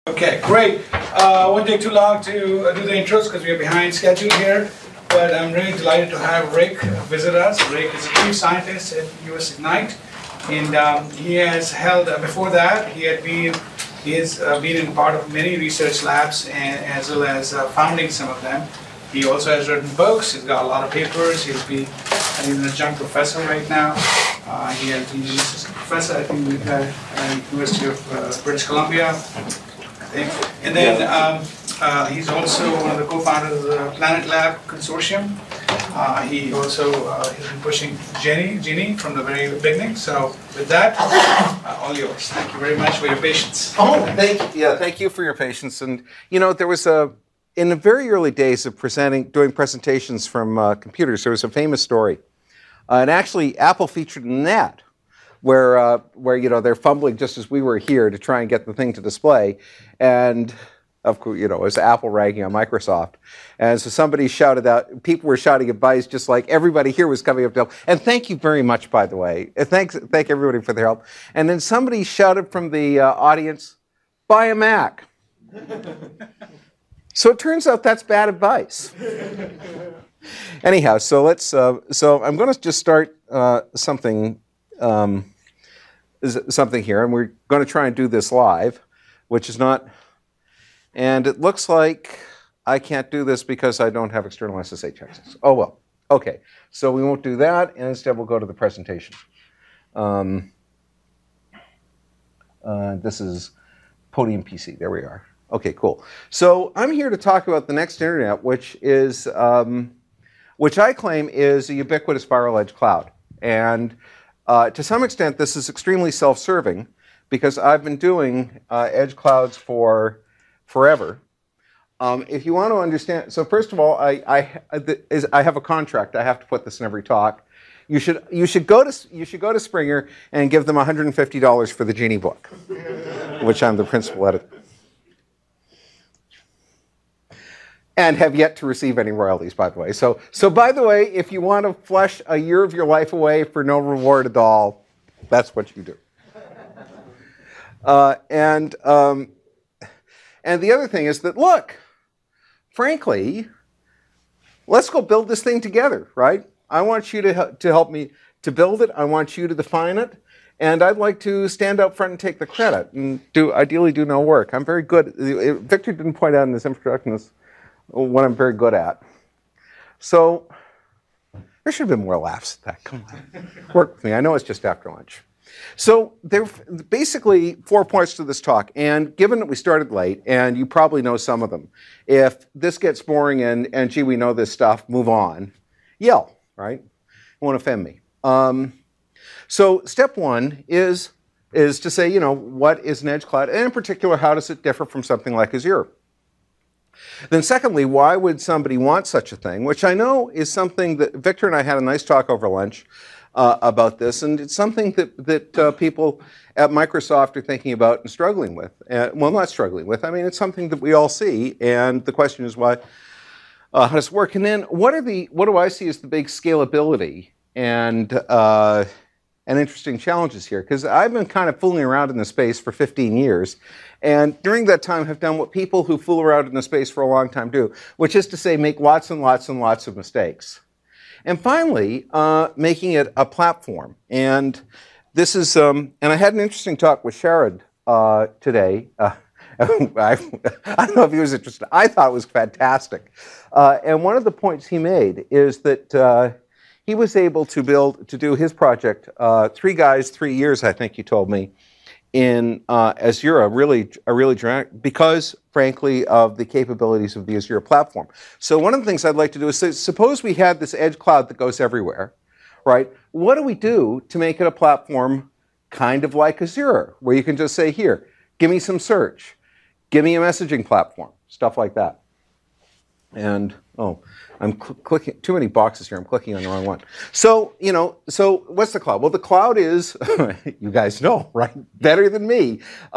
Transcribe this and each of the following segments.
Okay, great. Won't take too long to do the intros because we are behind schedule here. But I'm really delighted to have Rick visit us. Rick is a chief scientist at US Ignite, and he has held. Before that, he has been in part of many research labs, and as well as founding some of them. He also has written books. He's got a lot of papers. He's an adjunct professor right now. He's an assistant professor, I think, at University of British Columbia. And then he's also one of the co-founders of the Planet Lab Consortium. He also has been pushing Genie from the very beginning. So with that, all yours. Thank you very much for your patience. Oh, thank you. Yeah, thank you for your patience. And you know, there was in the very early days of doing presentations from computers, there was a famous story, and actually Apple featured in that. Where you know they're fumbling just as we were here to try and get the thing to display, and of course you know it was Apple ragging on Microsoft, and so somebody shouted out, people were shouting advice just like everybody here was coming up to help. And thank you very much, by the way. Thank everybody for their help. And then somebody shouted from the audience, "Buy a Mac." So it turns out that's bad advice. Anyhow, so let's. So I'm going to just start something here, and we're going to try and do this live, which is not, and it looks like I can't do this because I don't have external SSH access. Oh well, okay, so we won't do that, and instead we'll go to the presentation. This is Podium PC, there we are. Okay, cool. So I'm here to talk about the next internet, which is, which I claim is a ubiquitous viral edge cloud. And to some extent, this is extremely self-serving because I've been doing edge clouds for forever. If you want to understand, so first of all, I have a contract. I have to put this in every talk. You should go to Springer and give them $150 for the Genie book, which I'm the principal editor, and have yet to receive any royalties, by the way. So by the way, if you want to flush a year of your life away for no reward at all, that's what you do. And the other thing is that, look, frankly, let's go build this thing together, right? I want you to help me to build it. I want you to define it. And I'd like to stand up front and take the credit and ideally do no work. I'm very good. Victor didn't point out in his introduction what I'm very good at. So there should have been more laughs at that. Come on. Work with me. I know it's just after lunch. So there are basically 4 points to this talk. And given that we started late, and you probably know some of them, if this gets boring and gee, we know this stuff, move on, yell, right? It won't offend me. So step one is to say, you know, what is an edge cloud? And in particular, how does it differ from something like Azure? Then secondly, why would somebody want such a thing? Which I know is something that Victor and I had a nice talk over lunch about this, and it's something that people at Microsoft are thinking about and struggling with. Well, not struggling with. I mean, it's something that we all see, and the question is why. How does it work? And then what do I see as the big scalability and interesting challenges here? Because I've been kind of fooling around in the space for 15 years. And during that time have done what people who fool around in the space for a long time do, which is to say make lots and lots and lots of mistakes. And finally, making it a platform. And this is, and I had an interesting talk with Sharad today. I don't know if he was interested. I thought it was fantastic. And one of the points he made is that he was able to do his project, 3 guys, 3 years, I think he told me, in Azure, a really dramatic, because, frankly, of the capabilities of the Azure platform. So one of the things I'd like to do is say, suppose we had this edge cloud that goes everywhere, right? What do we do to make it a platform kind of like Azure, where you can just say, here, give me some search, give me a messaging platform, stuff like that. And, oh, I'm clicking, too many boxes here, I'm clicking on the wrong one. So, you know, so what's the cloud? Well, the cloud is, you guys know, right? Better than me.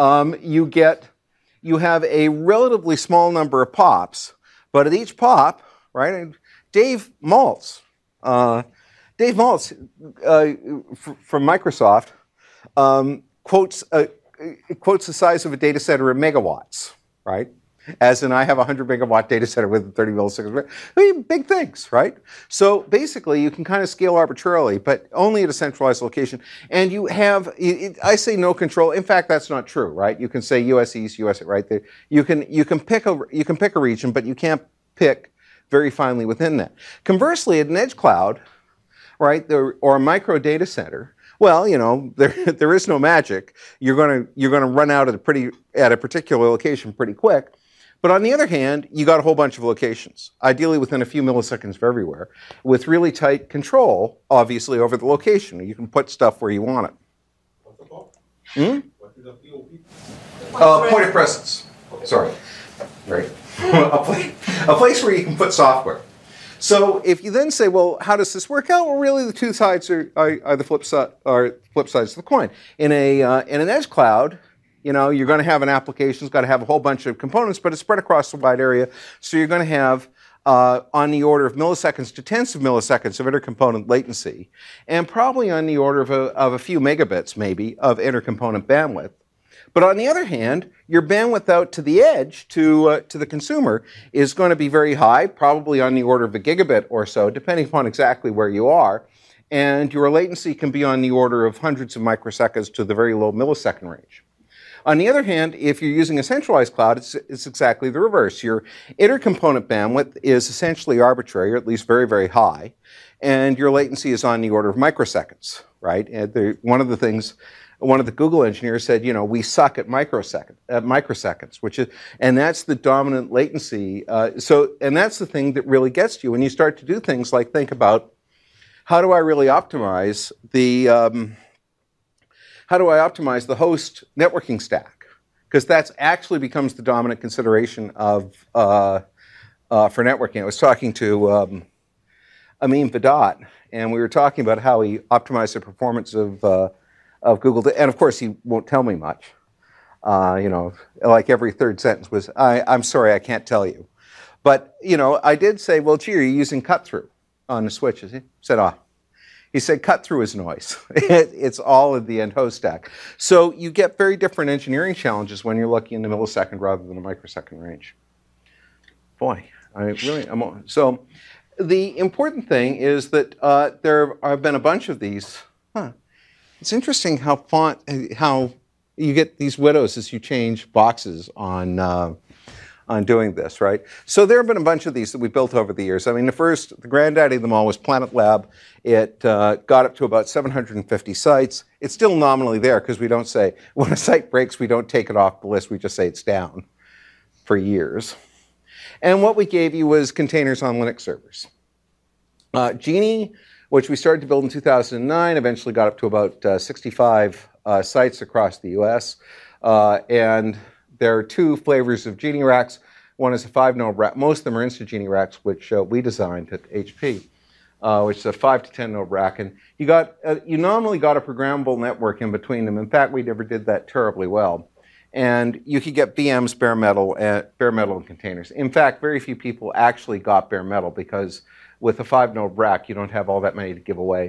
You have a relatively small number of pops, but at each pop, right, Dave Maltz from Microsoft, quotes it quotes the size of a data center in megawatts, right? As in, I have a 100 megawatt data center with 30 milliseconds. I mean, big things, right? So basically, you can kind of scale arbitrarily, but only at a centralized location. And you have, I say no control. In fact, that's not true, right? You can say US East, US right there. You can pick a region, but you can't pick very finely within that. Conversely, at an edge cloud, right, or a micro data center, well, you know, there is no magic. You're gonna run out at a particular location pretty quick. But on the other hand, you got a whole bunch of locations, ideally within a few milliseconds of everywhere, with really tight control, obviously, over the location. You can put stuff where you want it. What's the POP? What is the POP? Point of presence. Sorry. Right. a place where you can put software. So if you then say, well, how does this work out? Well, really, the two sides are the flip sides of the coin. In an edge cloud, you know, you're going to have an application, it's got to have a whole bunch of components, but it's spread across a wide area. So you're going to have on the order of milliseconds to tenths of milliseconds of intercomponent latency, and probably on the order of a few megabits, maybe, of intercomponent bandwidth. But on the other hand, your bandwidth out to the edge, to the consumer, is going to be very high, probably on the order of a gigabit or so, depending upon exactly where you are. And your latency can be on the order of hundreds of microseconds to the very low millisecond range. On the other hand, if you're using a centralized cloud, it's exactly the reverse. Your intercomponent bandwidth is essentially arbitrary, or at least very, very high, and your latency is on the order of microseconds, right? And one of the Google engineers said, you know, we suck at microseconds, and that's the dominant latency. And that's the thing that really gets you when you start to do things like think about how do I really optimize the host networking stack? Because that actually becomes the dominant consideration for networking. I was talking to Amin Vedat, and we were talking about how he optimized the performance of Google. And of course, he won't tell me much. You know, like every third sentence was, I'm sorry, I can't tell you. But, you know, I did say, well, gee, are you using cut-through on the switches? He said, He said cut-through is noise. It's all in the end host stack. So you get very different engineering challenges when you're looking in the millisecond rather than a microsecond range. Boy, so the important thing is that there have been a bunch of these. It's interesting how you get these widows as you change boxes on doing this, right? So there have been a bunch of these that we built over the years. I mean, the granddaddy of them all was Planet Lab. It got up to about 750 sites. It's still nominally there because we don't say, when a site breaks, we don't take it off the list. We just say it's down for years. And what we gave you was containers on Linux servers. Genie, which we started to build in 2009, eventually got up to about 65 sites across the US. And there are two flavors of Genie racks. One is a 5-node rack. Most of them are InstaGenie racks, which we designed at HP, which is a 5 to 10 node rack. And you nominally got a programmable network in between them. In fact, we never did that terribly well. And you could get VMs, bare metal, and containers. In fact, very few people actually got bare metal because with a 5-node rack, you don't have all that many to give away.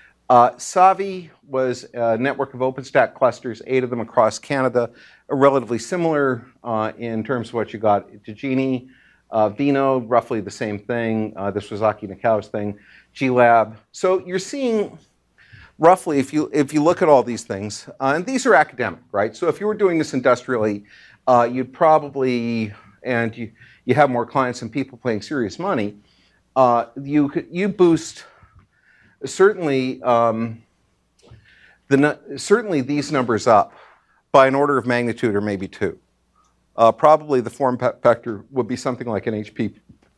Savi was a network of OpenStack clusters, 8 of them across Canada, relatively similar in terms of what you got to Genie. vNode, roughly the same thing. This was Aki Nakau's thing. GLab. So you're seeing roughly, if you look at all these things, and these are academic, right? So if you were doing this industrially, you'd probably, and you have more clients and people paying serious money, you boost certainly certainly these numbers up by an order of magnitude or maybe 2. Probably the form factor would be something like an HP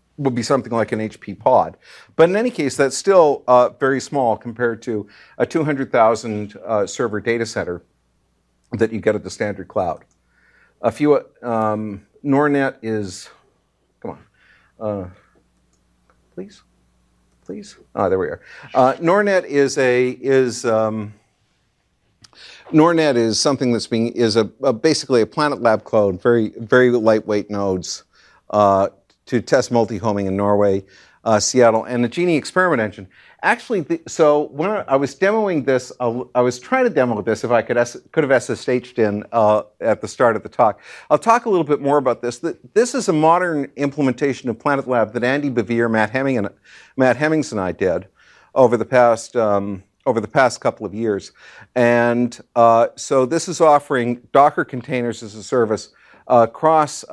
pod. But in any case, that's still very small compared to a 200,000 server data center that you get at the standard cloud. Nornet is, come on, please. There we are. Nornet is something that's basically a Planet Lab clone, very very lightweight nodes to test multi-homing in Norway. Seattle, and the Genie experiment engine. Actually, so when I was demoing this, I was trying to demo this if I could have SSH'd in at the start of the talk. I'll talk a little bit more about this. This is a modern implementation of Planet Lab that Andy Bevere, Matt Hemmings, and I did over the past couple of years. And so this is offering Docker containers as a service across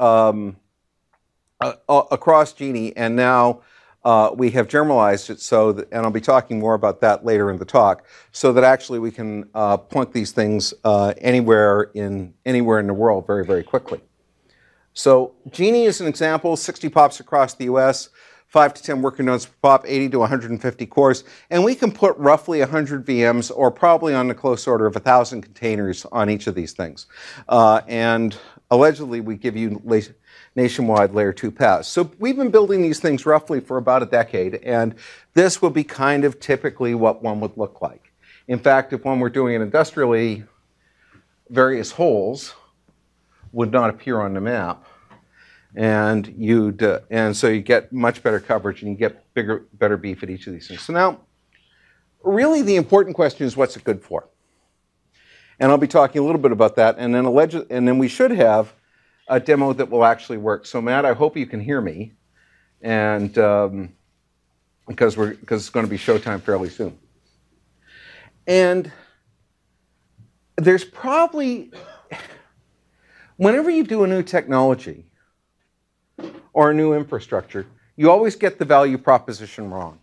Genie, and now we have generalized it so that, and I'll be talking more about that later in the talk, so that actually we can plunk these things anywhere in the world very, very quickly. So Genie is an example, 60 POPs across the US, 5 to 10 worker nodes per POP, 80 to 150 cores, and we can put roughly 100 VMs, or probably on the close order of 1,000 containers on each of these things. And allegedly, we give you nationwide layer 2 paths. So we've been building these things roughly for about a decade, and this will be kind of typically what one would look like. In fact, if one were doing it industrially, various holes would not appear on the map, and so you get much better coverage, and you get better beef at each of these things. So now, really the important question is, what's it good for? And I'll be talking a little bit about that, and then we should have a demo that will actually work. So Matt, I hope you can hear me, and because it's going to be showtime fairly soon. And there's probably, whenever you do a new technology or a new infrastructure, you always get the value proposition wrong.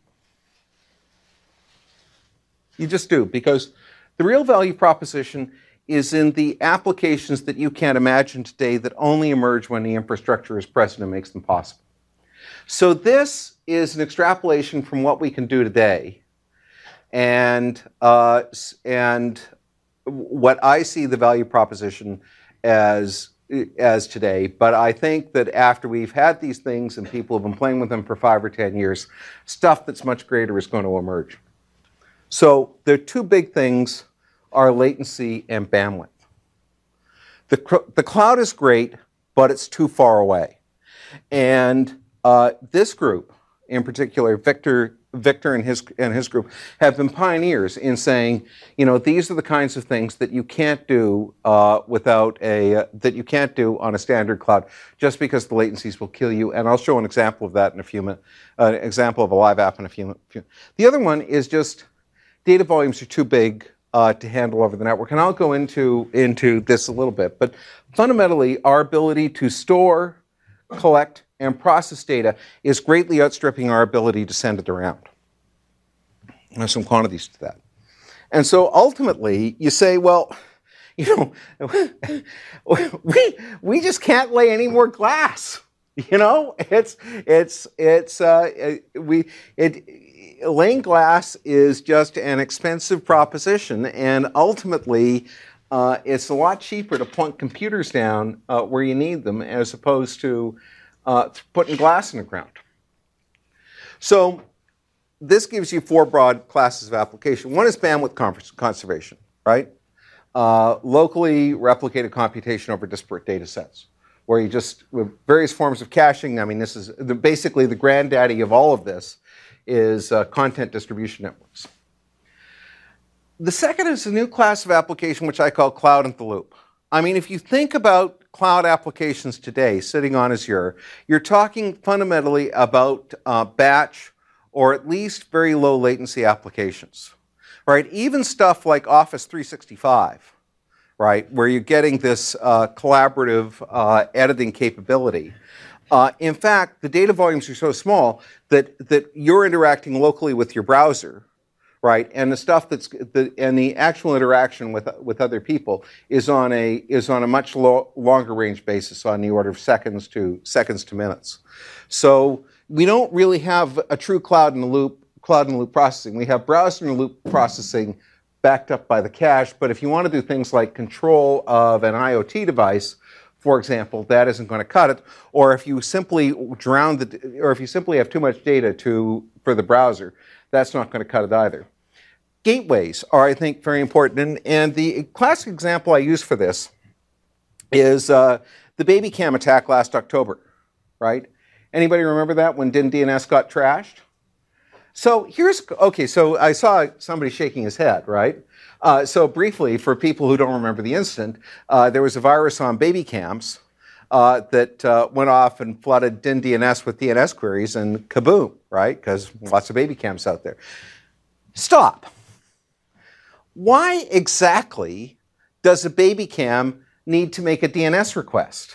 You just do, because the real value proposition is in the applications that you can't imagine today that only emerge when the infrastructure is present and makes them possible. So this is an extrapolation from what we can do today, and what I see the value proposition as today. But I think that after we've had these things and people have been playing with them for 5 or 10 years, stuff that's much greater is going to emerge. So there are two big things are latency and bandwidth. The cloud is great, but it's too far away. And this group, in particular, Victor and his group, have been pioneers in saying, these are the kinds of things that you can't do that you can't do on a standard cloud, just because the latencies will kill you. And I'll show an example of that in a few minutes. An example of a live app in a few minutes. The other one is just data volumes are too big to handle over the network, and I'll go into this a little bit. But fundamentally, our ability to store, collect, and process data is greatly outstripping our ability to send it around. There's some quantities to that. And so ultimately, you say, well, we just can't lay any more glass. Laying glass is just an expensive proposition, and ultimately, it's a lot cheaper to plunk computers down where you need them, as opposed to putting glass in the ground. So this gives you 4 broad classes of application. One is bandwidth conservation, right? Locally replicated computation over disparate data sets, where you just, with various forms of caching, I mean, this is basically the granddaddy of all of this, is content distribution networks. The second is a new class of application, which I call cloud in the loop. I mean, if you think about cloud applications today sitting on Azure, you're talking fundamentally about batch or at least very low latency applications, right? Even stuff like Office 365, right, where you're getting this collaborative editing capability. In fact, the data volumes are so small that you're interacting locally with your browser, right? And the stuff and the actual interaction with other people is on a much longer range basis, on the order of seconds to minutes. So we don't really have a true cloud in the loop processing. We have browser in the loop processing backed up by the cache. But if you want to do things like control of an IoT device, for example, that isn't going to cut it. Or if you simply if you simply have too much data for the browser, that's not going to cut it either. Gateways are, I think, very important. And the classic example I use for this is the BabyCam attack last October, right? Anybody remember that when DNS got trashed? So so I saw somebody shaking his head, right? So briefly, for people who don't remember the incident, there was a virus on baby cams that went off and flooded DNS with DNS queries, and kaboom, right? Because lots of baby cams out there. Stop. Why exactly does a baby cam need to make a DNS request?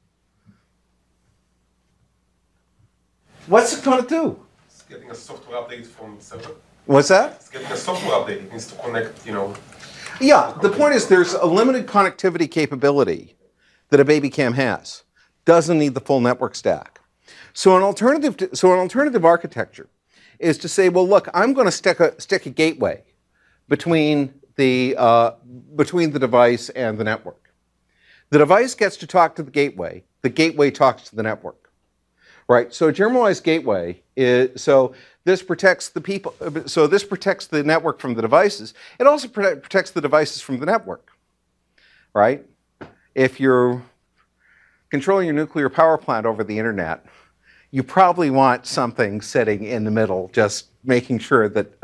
What's it going to do? It's getting a software update from server. What's that? It's getting a software update. It needs to connect, Yeah, the point is there's a limited connectivity capability that a baby cam has. Doesn't need the full network stack. So an alternative architecture is to say, well, look, I'm going to stick a gateway between the device and the network. The device gets to talk to the gateway talks to the network. Right, so a generalized gateway is, this protects the network from the devices. It also protects the devices from the network, right? If you're controlling your nuclear power plant over the internet, you probably want something sitting in the middle, just making sure that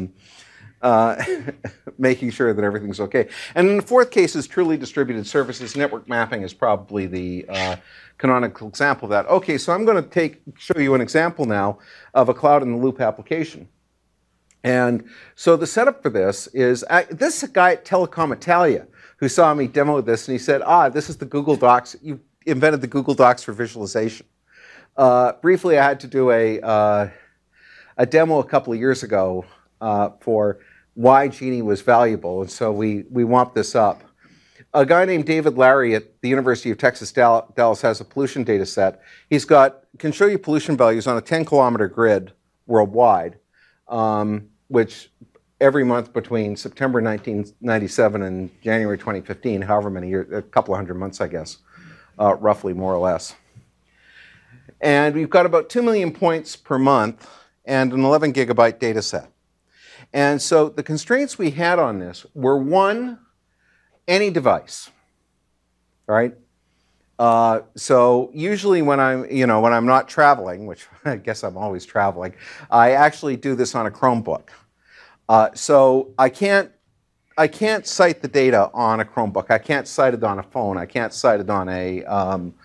everything's okay. And in the fourth case is truly distributed services. Network mapping is probably the canonical example of that. Okay, so I'm going to show you an example now of a cloud-in-the-loop application. And so the setup for this is, this is a guy at Telecom Italia who saw me demo this, and he said, this is the Google Docs. You invented the Google Docs for visualization. Briefly, I had to do a demo a couple of years ago for why Genie was valuable, and so we womped this up. A guy named David Larry at the University of Texas Dallas has a pollution data set. Can show you pollution values on a 10-kilometer grid worldwide, which every month between September 1997 and January 2015, however many years, a couple of hundred months, I guess, roughly, more or less. And we've got about 2 million points per month and an 11 gigabyte data set. And so the constraints we had on this were, one, any device, right? So usually when I'm not traveling, which I guess I'm always traveling, I actually do this on a Chromebook. So I can't cite the data on a Chromebook. I can't cite it on a phone. I can't cite it on an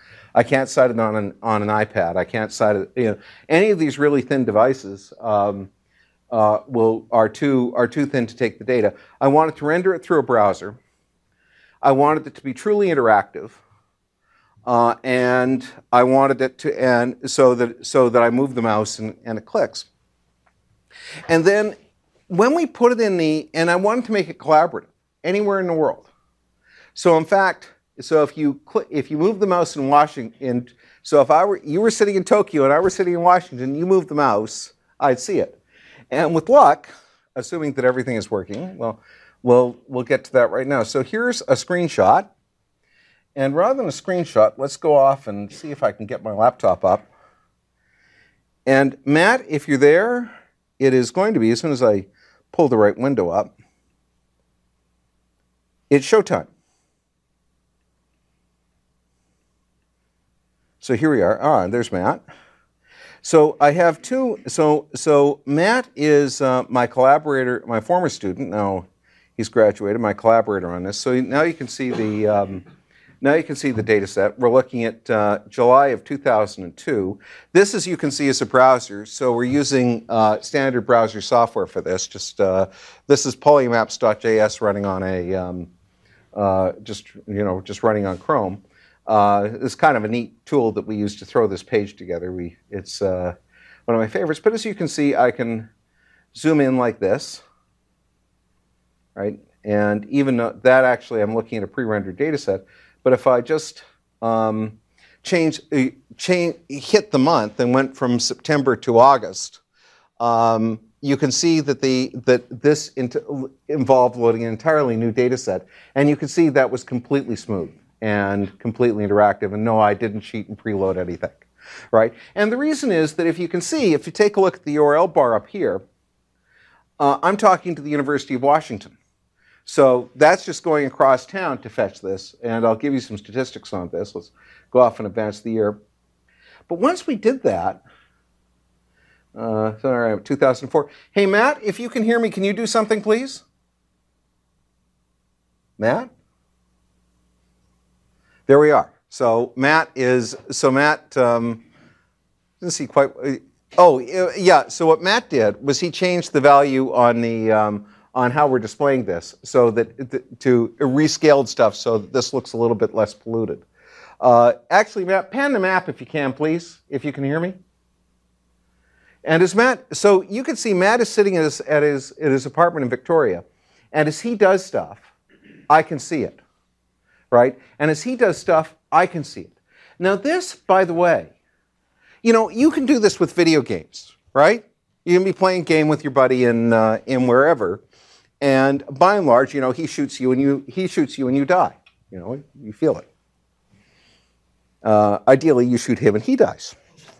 iPad. I can't cite it. Any of these really thin devices are too thin to take the data. I wanted to render it through a browser. I wanted it to be truly interactive, and I wanted it to so that I move the mouse and it clicks. And then when we put it and I wanted to make it collaborative anywhere in the world. So in fact, if you move the mouse in Washington, so if you were sitting in Tokyo and I were sitting in Washington, you move the mouse, I'd see it. And with luck, assuming that everything is working, well, we'll get to that right now. So here's a screenshot. And rather than a screenshot, let's go off and see if I can get my laptop up. And Matt, if you're there, it is going to be, as soon as I pull the right window up, it's showtime. So here we are. There's Matt. So I have two. So Matt is my collaborator, my former student. Now he's graduated. My collaborator on this. So now you can see the data set. We're looking at July of 2002. This, as you can see, is a browser. So we're using standard browser software for this. This is polymaps.js running on just running on Chrome. It's kind of a neat tool that we use to throw this page together. It's one of my favorites. But as you can see, I can zoom in like this, right? And even though that actually, I'm looking at a pre-rendered data set. But if I just hit the month and went from September to August, you can see that this involved loading an entirely new data set. And you can see that was completely smooth and completely interactive. And no, I didn't cheat and preload anything, right? And the reason is that if you take a look at the URL bar up here, I'm talking to the University of Washington. So that's just going across town to fetch this. And I'll give you some statistics on this. Let's go off and advance the year. But once we did that, sorry, 2004. Hey, Matt, if you can hear me, can you do something, please? Matt? There we are. So Matt doesn't see quite. Oh, yeah. So what Matt did was he changed the value on the on how we're displaying this, so that to rescaled stuff, so that this looks a little bit less polluted. Actually, Matt, pan the map if you can, please, if you can hear me. And as Matt, so you can see Matt is sitting at his apartment in Victoria, and as he does stuff, I can see it, right? And as he does stuff, I can see it. Now this, by the way, you know, you can do this with video games, right? You can be playing a game with your buddy in wherever, and by and large, you know, he shoots you and you die. You know, you feel it. Ideally, you shoot him and he dies.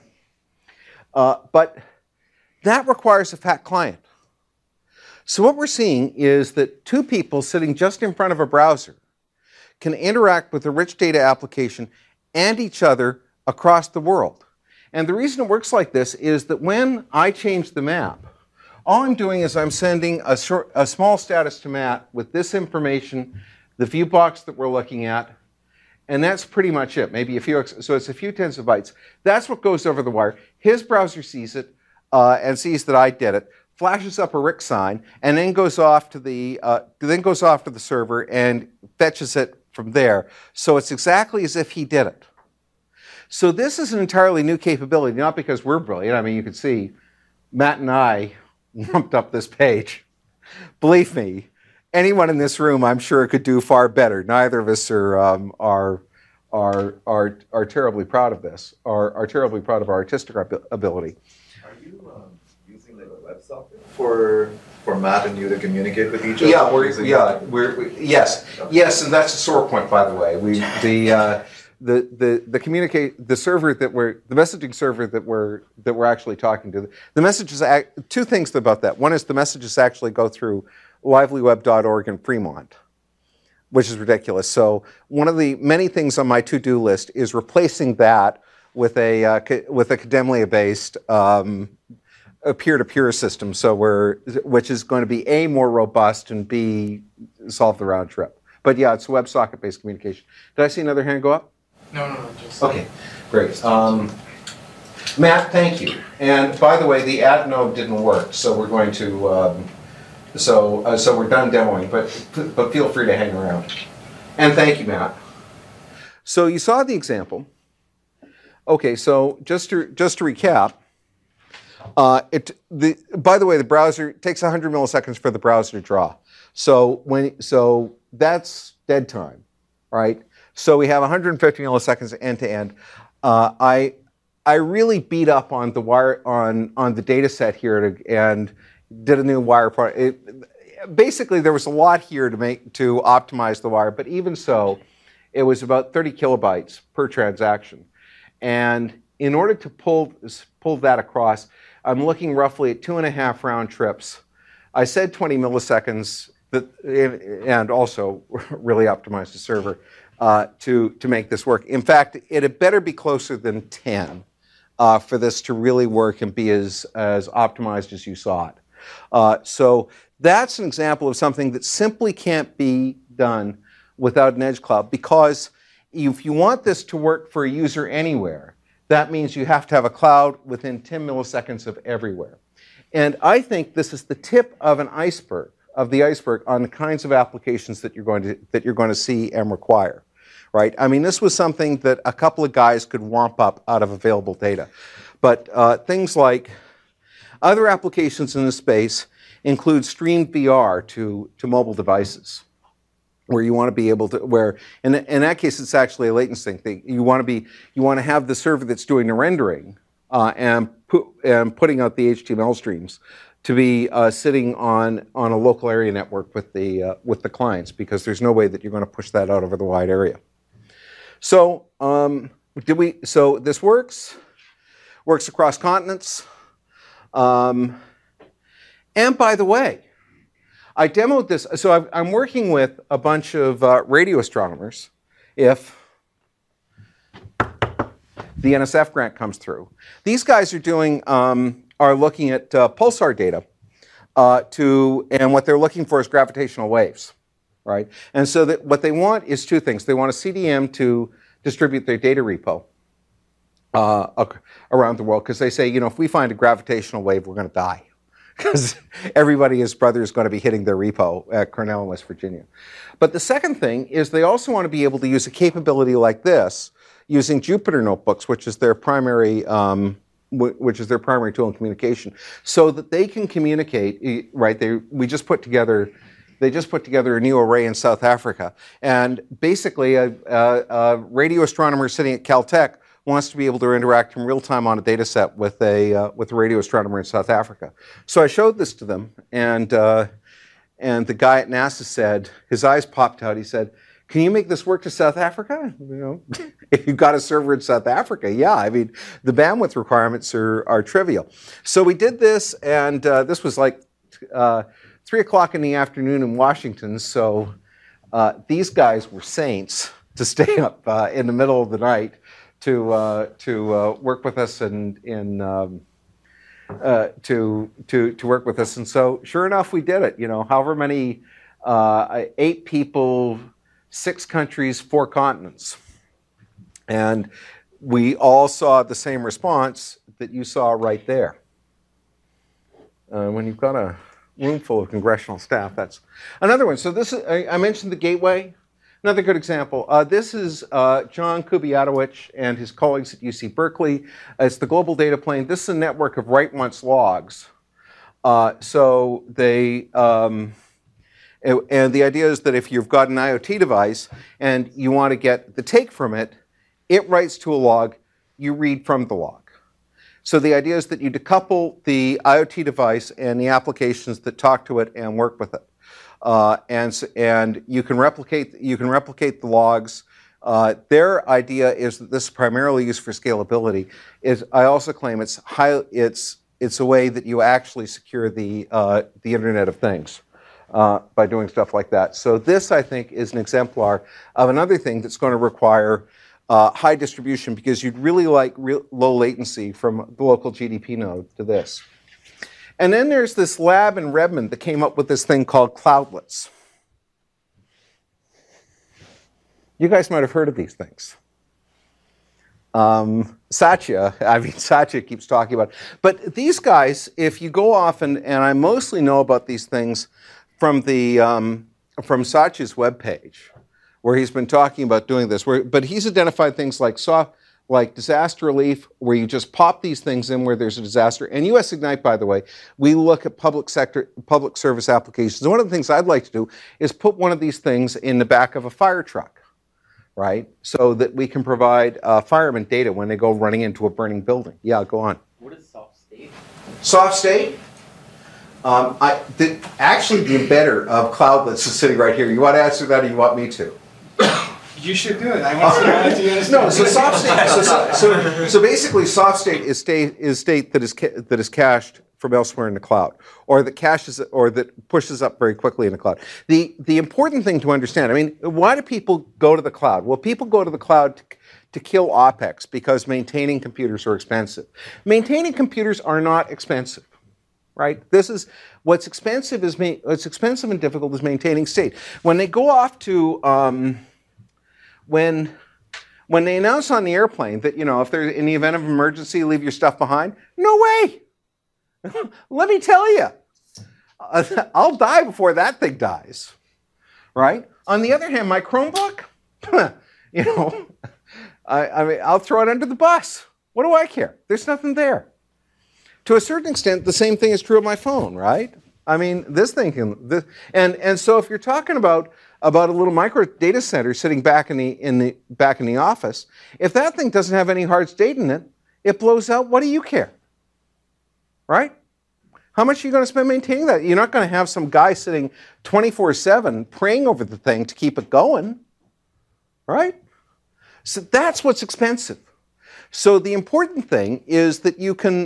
But that requires a fat client. So what we're seeing is that two people sitting just in front of a browser can interact with a rich data application and each other across the world. And the reason it works like this is that when I change the map, all I'm doing is I'm sending a small status to Matt with this information, the view box that we're looking at, and that's pretty much it. Maybe a few, so it's a few tens of bytes. That's what goes over the wire. His browser sees it and sees that I did it, flashes up a RIC sign, and then goes off to the server and fetches it from there. So it's exactly as if he did it. So this is an entirely new capability, not because we're brilliant. I mean, you can see Matt and I lumped up this page. Believe me, anyone in this room, I'm sure, could do far better. Neither of us are terribly proud of this, are terribly proud of our artistic ability. Are you using like a web socket for Matt and you to communicate with each other? Yes, and that's a sore point, by the way. The messaging server that we're actually talking to. The messages, two things about that. One is the messages actually go through livelyweb.org in Fremont, which is ridiculous. So one of the many things on my to-do list is replacing that with a Kademlia-based a peer-to-peer system, which is going to be A, more robust, and B, solve the round trip. But yeah, it's WebSocket-based communication. Did I see another hand go up? No, just... Okay, great. Matt, thank you. And by the way, the add node didn't work, so we're going to, so we're done demoing, but feel free to hang around. And thank you, Matt. So you saw the example. Okay, so just to recap, by the way, the browser takes 100 milliseconds for the browser to draw. So that's dead time, right? So we have 150 milliseconds end to end. I really beat up on the wire on the data set here and did a new wire product. Basically, there was a lot here to optimize the wire, but even so, it was about 30 kilobytes per transaction. And in order to pull that across, I'm looking roughly at 2.5 round trips. I said 20 milliseconds, and also really optimized the server to make this work. In fact, it had better be closer than 10 for this to really work and be as optimized as you saw it. So that's an example of something that simply can't be done without an edge cloud, because if you want this to work for a user anywhere, that means you have to have a cloud within 10 milliseconds of everywhere. And I think this is the tip of the iceberg on the kinds of applications that you're going to see and require, right? I mean, this was something that a couple of guys could womp up out of available data. But things like other applications in this space include streamed VR to mobile devices, where you want to be able to, where in that case it's actually a latency thing. You want to have the server that's doing the rendering and putting out the HTML streams to be sitting on a local area network with the clients, because there's no way that you're going to push that out over the wide area. So so this works across continents. And by the way, I demoed this. So I'm working with a bunch of radio astronomers. If the NSF grant comes through. These guys are doing, are looking at pulsar data and what they're looking for is gravitational waves, right? And so that what they want is two things. They want a CDM to distribute their data repo around the world, because they say, if we find a gravitational wave, we're going to die. Because everybody, his brother, is going to be hitting their repo at Cornell in West Virginia. But the second thing is they also want to be able to use a capability like this using Jupyter notebooks, which is their primary tool in communication, so that they can communicate. Right? They just put together a new array in South Africa, and basically a radio astronomer sitting at Caltech wants to be able to interact in real time on a data set with a radio astronomer in South Africa. So I showed this to them, and the guy at NASA said, his eyes popped out. He said, "Can you make this work to South Africa?" If you've got a server in South Africa, yeah. I mean, the bandwidth requirements are trivial. So we did this, and this was like 3 o'clock in the afternoon in Washington. So these guys were saints to stay up in the middle of the night to work with us and to work with us. And so sure enough, we did it. However many 8 people, 6 countries, 4 continents. And we all saw the same response that you saw right there. When you've got a room full of congressional staff, that's another one. So this is, I mentioned the gateway. Another good example. This is John Kubiatowicz and his colleagues at UC Berkeley. It's the global data plane. This is a network of write-once logs. So they, and the idea is that if you've got an IoT device and you want to get the take from it, it writes to a log, you read from the log. So the idea is that you decouple the IoT device and the applications that talk to it and work with it. And you can replicate the logs. Their idea is that this is primarily used for scalability. I also claim it's a way that you actually secure the Internet of Things by doing stuff like that. So this, I think, is an exemplar of another thing that's going to require high distribution, because you'd really like low latency from the local GDP node to this. And then there's this lab in Redmond that came up with this thing called Cloudlets. You guys might have heard of these things. Satya keeps talking about it. But these guys, if you go off, and I mostly know about these things from Satya's webpage, where he's been talking about doing this. But he's identified things like disaster relief, where you just pop these things in where there's a disaster. And US Ignite, by the way, we look at public service applications. And one of the things I'd like to do is put one of these things in the back of a fire truck, right? So that we can provide firemen data when they go running into a burning building. Yeah, go on. What is soft state? Soft state? Actually, the embedder of Cloudlets is sitting right here. You want to answer that, or you want me to? You should do it. I want to understand. No, so soft state. So basically, soft state is state that is cached from elsewhere in the cloud, or that caches or that pushes up very quickly in the cloud. The important thing to understand. I mean, why do people go to the cloud? Well, people go to the cloud to kill OpEx, because maintaining computers are expensive. Maintaining computers are not expensive. Right? This is what's expensive and difficult is maintaining state. When they go off to when they announce on the airplane that, if there's in the event of emergency, leave your stuff behind. No way. Let me tell you, I'll die before that thing dies. Right? On the other hand, my Chromebook, I mean, I'll throw it under the bus. What do I care? There's nothing there. To a certain extent, the same thing is true of my phone, right? I mean, this thing can, and so if you're talking about a little micro data center sitting back in the office, if that thing doesn't have any hard state in it, it blows out. What do you care, right? How much are you going to spend maintaining that? You're not going to have some guy sitting 24/7 praying over the thing to keep it going, right? So that's what's expensive. So the important thing is that you can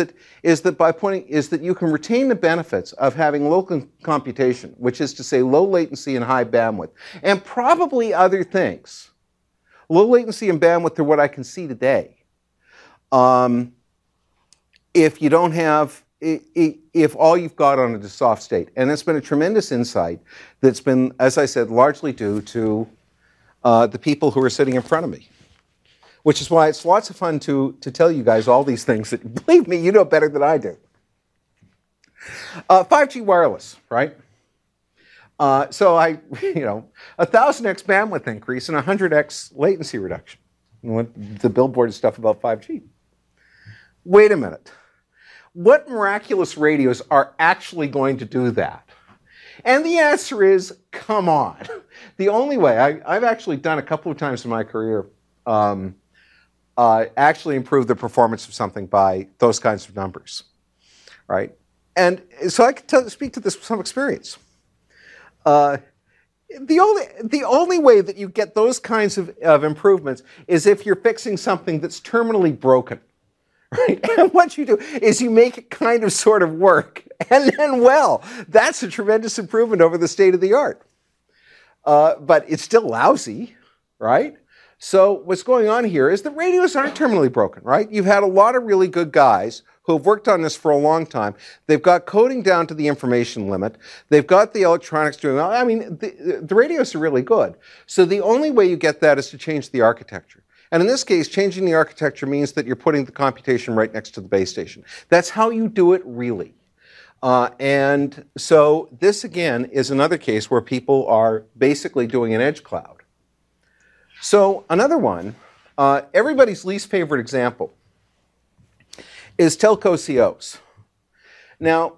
retain the benefits of having local computation, which is to say low latency and high bandwidth, and probably other things. Low latency and bandwidth are what I can see today. if you don't have, if all you've got on it is soft state. And it's been a tremendous insight that's been, as I said, largely due to the people who are sitting in front of me. Which is why it's lots of fun to tell you guys all these things that, believe me, you know better than I do. 5G wireless, right? So 1,000x bandwidth increase and 100x latency reduction. The billboard stuff about 5G. Wait a minute. What miraculous radios are actually going to do that? And the answer is, come on. The only way, I've actually done a couple of times in my career, actually improve the performance of something by those kinds of numbers, right? And so I can speak to this with some experience. The only way that you get those kinds of improvements is if you're fixing something that's terminally broken, right? And what you do is you make it kind of sort of work, and then, well, that's a tremendous improvement over the state of the art. But it's still lousy, right? So what's going on here is the radios aren't terminally broken, right? You've had a lot of really good guys who have worked on this for a long time. They've got coding down to the information limit. They've got the electronics doing well. I mean, the radios are really good. So the only way you get that is to change the architecture. And in this case, changing the architecture means that you're putting the computation right next to the base station. That's how you do it, really. And so this, again, is another case where people are basically doing an edge cloud. So another one, everybody's least favorite example is telco COs. Now,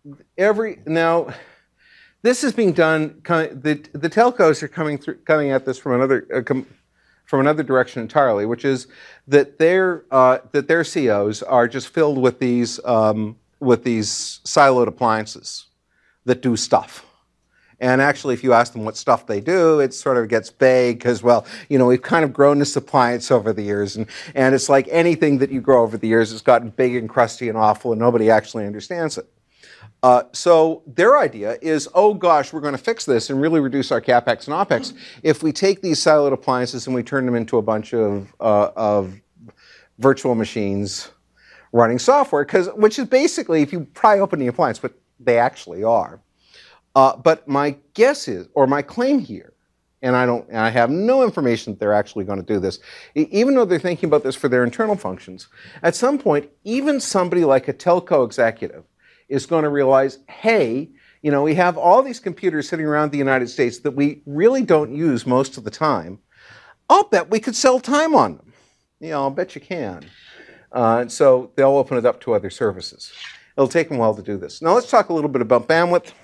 this is being done. The telcos are coming at this from another direction entirely, which is that their COs are just filled with these siloed appliances that do stuff. And actually, if you ask them what stuff they do, it sort of gets vague because, well, we've kind of grown this appliance over the years. And it's like anything that you grow over the years, it's gotten big and crusty and awful, and nobody actually understands it. So their idea is, oh gosh, we're going to fix this and really reduce our CapEx and OpEx if we take these siloed appliances and we turn them into a bunch of virtual machines running software, which is basically, if you pry open the appliance, but they actually are. But my guess is, or my claim here, and I have no information that they're actually going to do this, even though they're thinking about this for their internal functions, at some point, even somebody like a telco executive is going to realize, hey, we have all these computers sitting around the United States that we really don't use most of the time. I'll bet we could sell time on them. I'll bet you can. So they'll open it up to other services. It'll take them a while to do this. Now let's talk a little bit about bandwidth.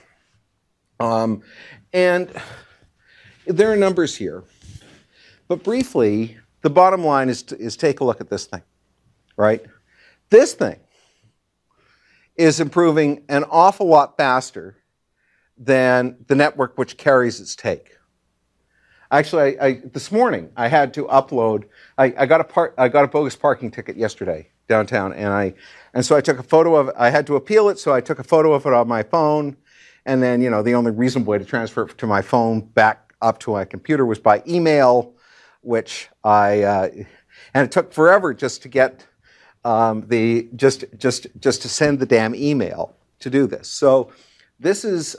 And there are numbers here. But briefly, the bottom line is take a look at this thing, right? This thing is improving an awful lot faster than the network which carries its take. Actually, this morning I had to upload. I got a bogus parking ticket yesterday downtown, and so I took a photo of it. I had to appeal it, so I took a photo of it on my phone, and then the only reasonable way to transfer it to my phone back up to my computer was by email, which and it took forever just to get just to send the damn email to do this. So this is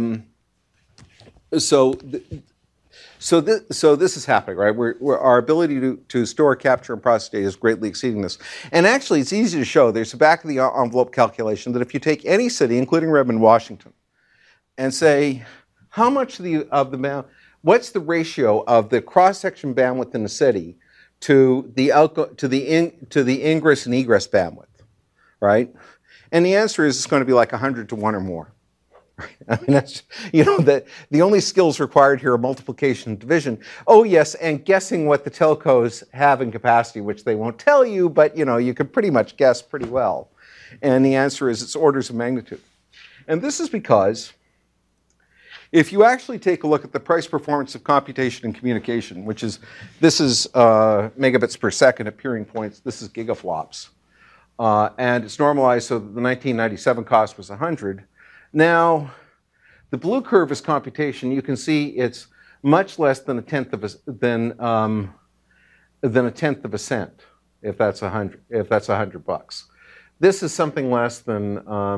So this is happening, right? Our ability to store, capture, and process data is greatly exceeding this. And actually, it's easy to show. There's a back of the envelope calculation that if you take any city, including Redmond, Washington, and say how much what's the ratio of the cross-section bandwidth in the city to the ingress and egress bandwidth, right? And the answer is it's going to be like 100 to 1 or more. I mean, that's, the only skills required here are multiplication and division. Oh, yes, and guessing what the telcos have in capacity, which they won't tell you, but, you can pretty much guess pretty well. And the answer is it's orders of magnitude. And this is because if you actually take a look at the price performance of computation and communication, this is megabits per second at peering points, this is gigaflops. And it's normalized so that the 1997 cost was 100. Now, the blue curve is computation. You can see it's much less than a tenth of a cent. if that's $100. This is something less than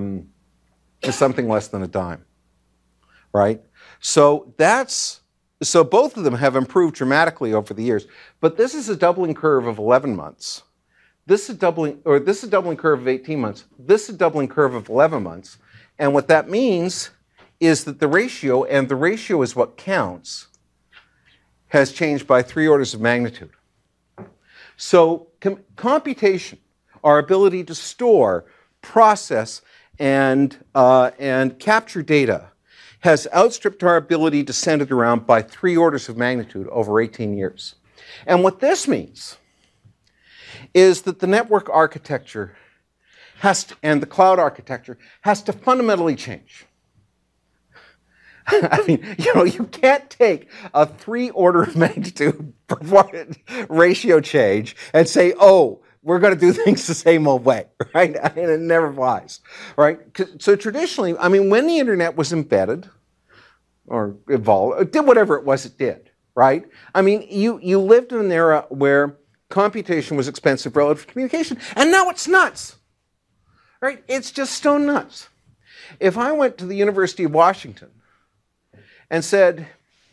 a dime, right? So both of them have improved dramatically over the years. But this is a doubling curve of 11 months. This is a doubling curve of 18 months. This is a doubling curve of 11 months. And what that means is that the ratio, and the ratio is what counts, has changed by 3 orders of magnitude. So computation, our ability to store, process, and capture data, has outstripped our ability to send it around by 3 orders of magnitude over 18 years. And what this means is that the network architecture and the cloud architecture has to fundamentally change. I mean, you can't take a 3 order of magnitude ratio change and say, oh, we're going to do things the same old way, right? I mean, it never flies, right? So traditionally, I mean, when the internet was embedded or evolved, it did whatever it was it did, right? I mean, you lived in an era where computation was expensive relative to communication, and now it's nuts, right? It's just stone nuts. If I went to the University of Washington and said,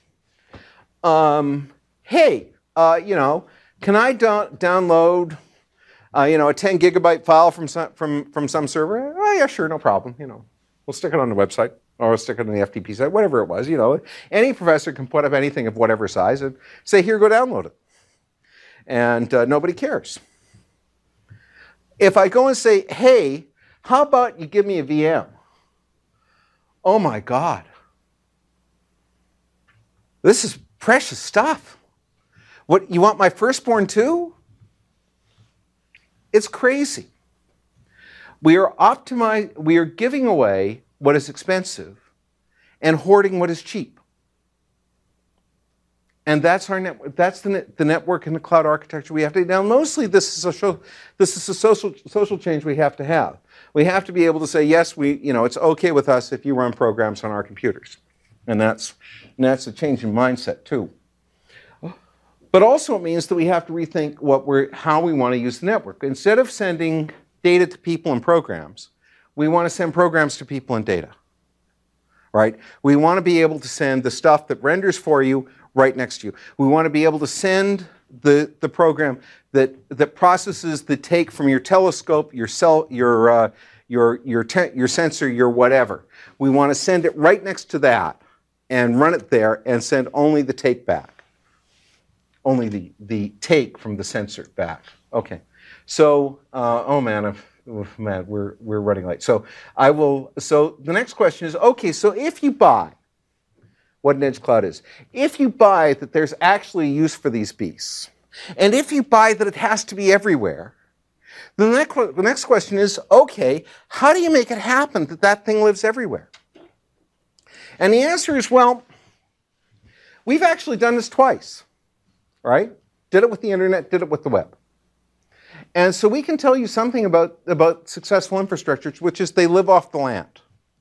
hey, can I download, a 10 gigabyte file from some server? Oh, yeah, sure, no problem. We'll stick it on the website, or we'll stick it on the FTP site, whatever it was. Any professor can put up anything of whatever size and say, here, go download it. And nobody cares. If I go and say, hey, how about you give me a VM? Oh my God. This is precious stuff. What, you want my firstborn too? It's crazy. We are giving away what is expensive and hoarding what is cheap. And that's our network. That's the network and the cloud architecture we have to. Now, mostly this is a social change we have to have. We have to be able to say, yes, it's okay with us if you run programs on our computers, and that's a change in mindset too. But also it means that we have to rethink how we want to use the network. Instead of sending data to people and programs, we want to send programs to people and data, right? We want to be able to send the stuff that renders for you right next to you. We want to be able to send the program that processes the take from your telescope, your sensor, your whatever. We want to send it right next to that and run it there and send only the take back. Only the take from the sensor back. Okay. So, we're running late. So the next question is, okay, so if you buy what an edge cloud is, if you buy that there's actually use for these beasts, and if you buy that it has to be everywhere, the next question is, okay, how do you make it happen that thing lives everywhere? And the answer is, well, we've actually done this twice, right? Did it with the internet, did it with the web. And so we can tell you something about successful infrastructures, which is they live off the land.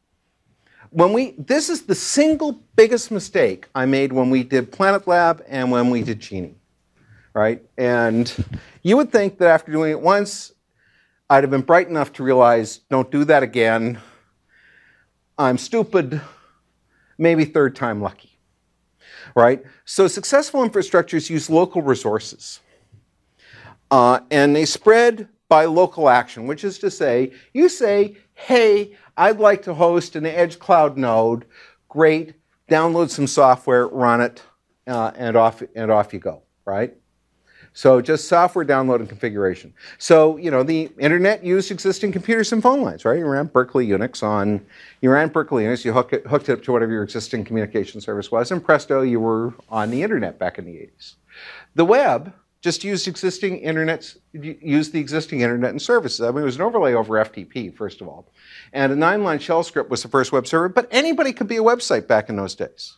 This is the single biggest mistake I made when we did Planet Lab and when we did Genie, right? And you would think that after doing it once, I'd have been bright enough to realize, don't do that again. I'm stupid, maybe third time lucky, right? So successful infrastructures use local resources. And they spread by local action, which is to say, you say, hey, I'd like to host an edge cloud node. Great, download some software, run it, and off you go, right? So just software download and configuration. So, the internet used existing computers and phone lines, right? You ran Berkeley Unix, you hooked it up to whatever your existing communication service was, and presto, you were on the internet back in the 80s. The web just used the existing internet and services. I mean, it was an overlay over FTP, first of all. And a 9-line shell script was the first web server, but anybody could be a website back in those days.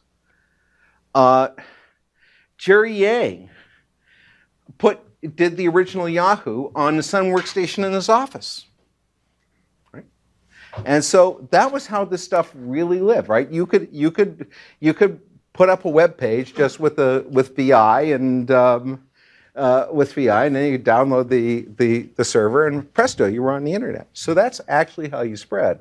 Jerry Yang did the original Yahoo on the Sun workstation in his office. Right? And so that was how this stuff really lived, right? You could put up a web page just with VI and with VI, and then you download the server, and presto, you were on the internet. So that's actually how you spread.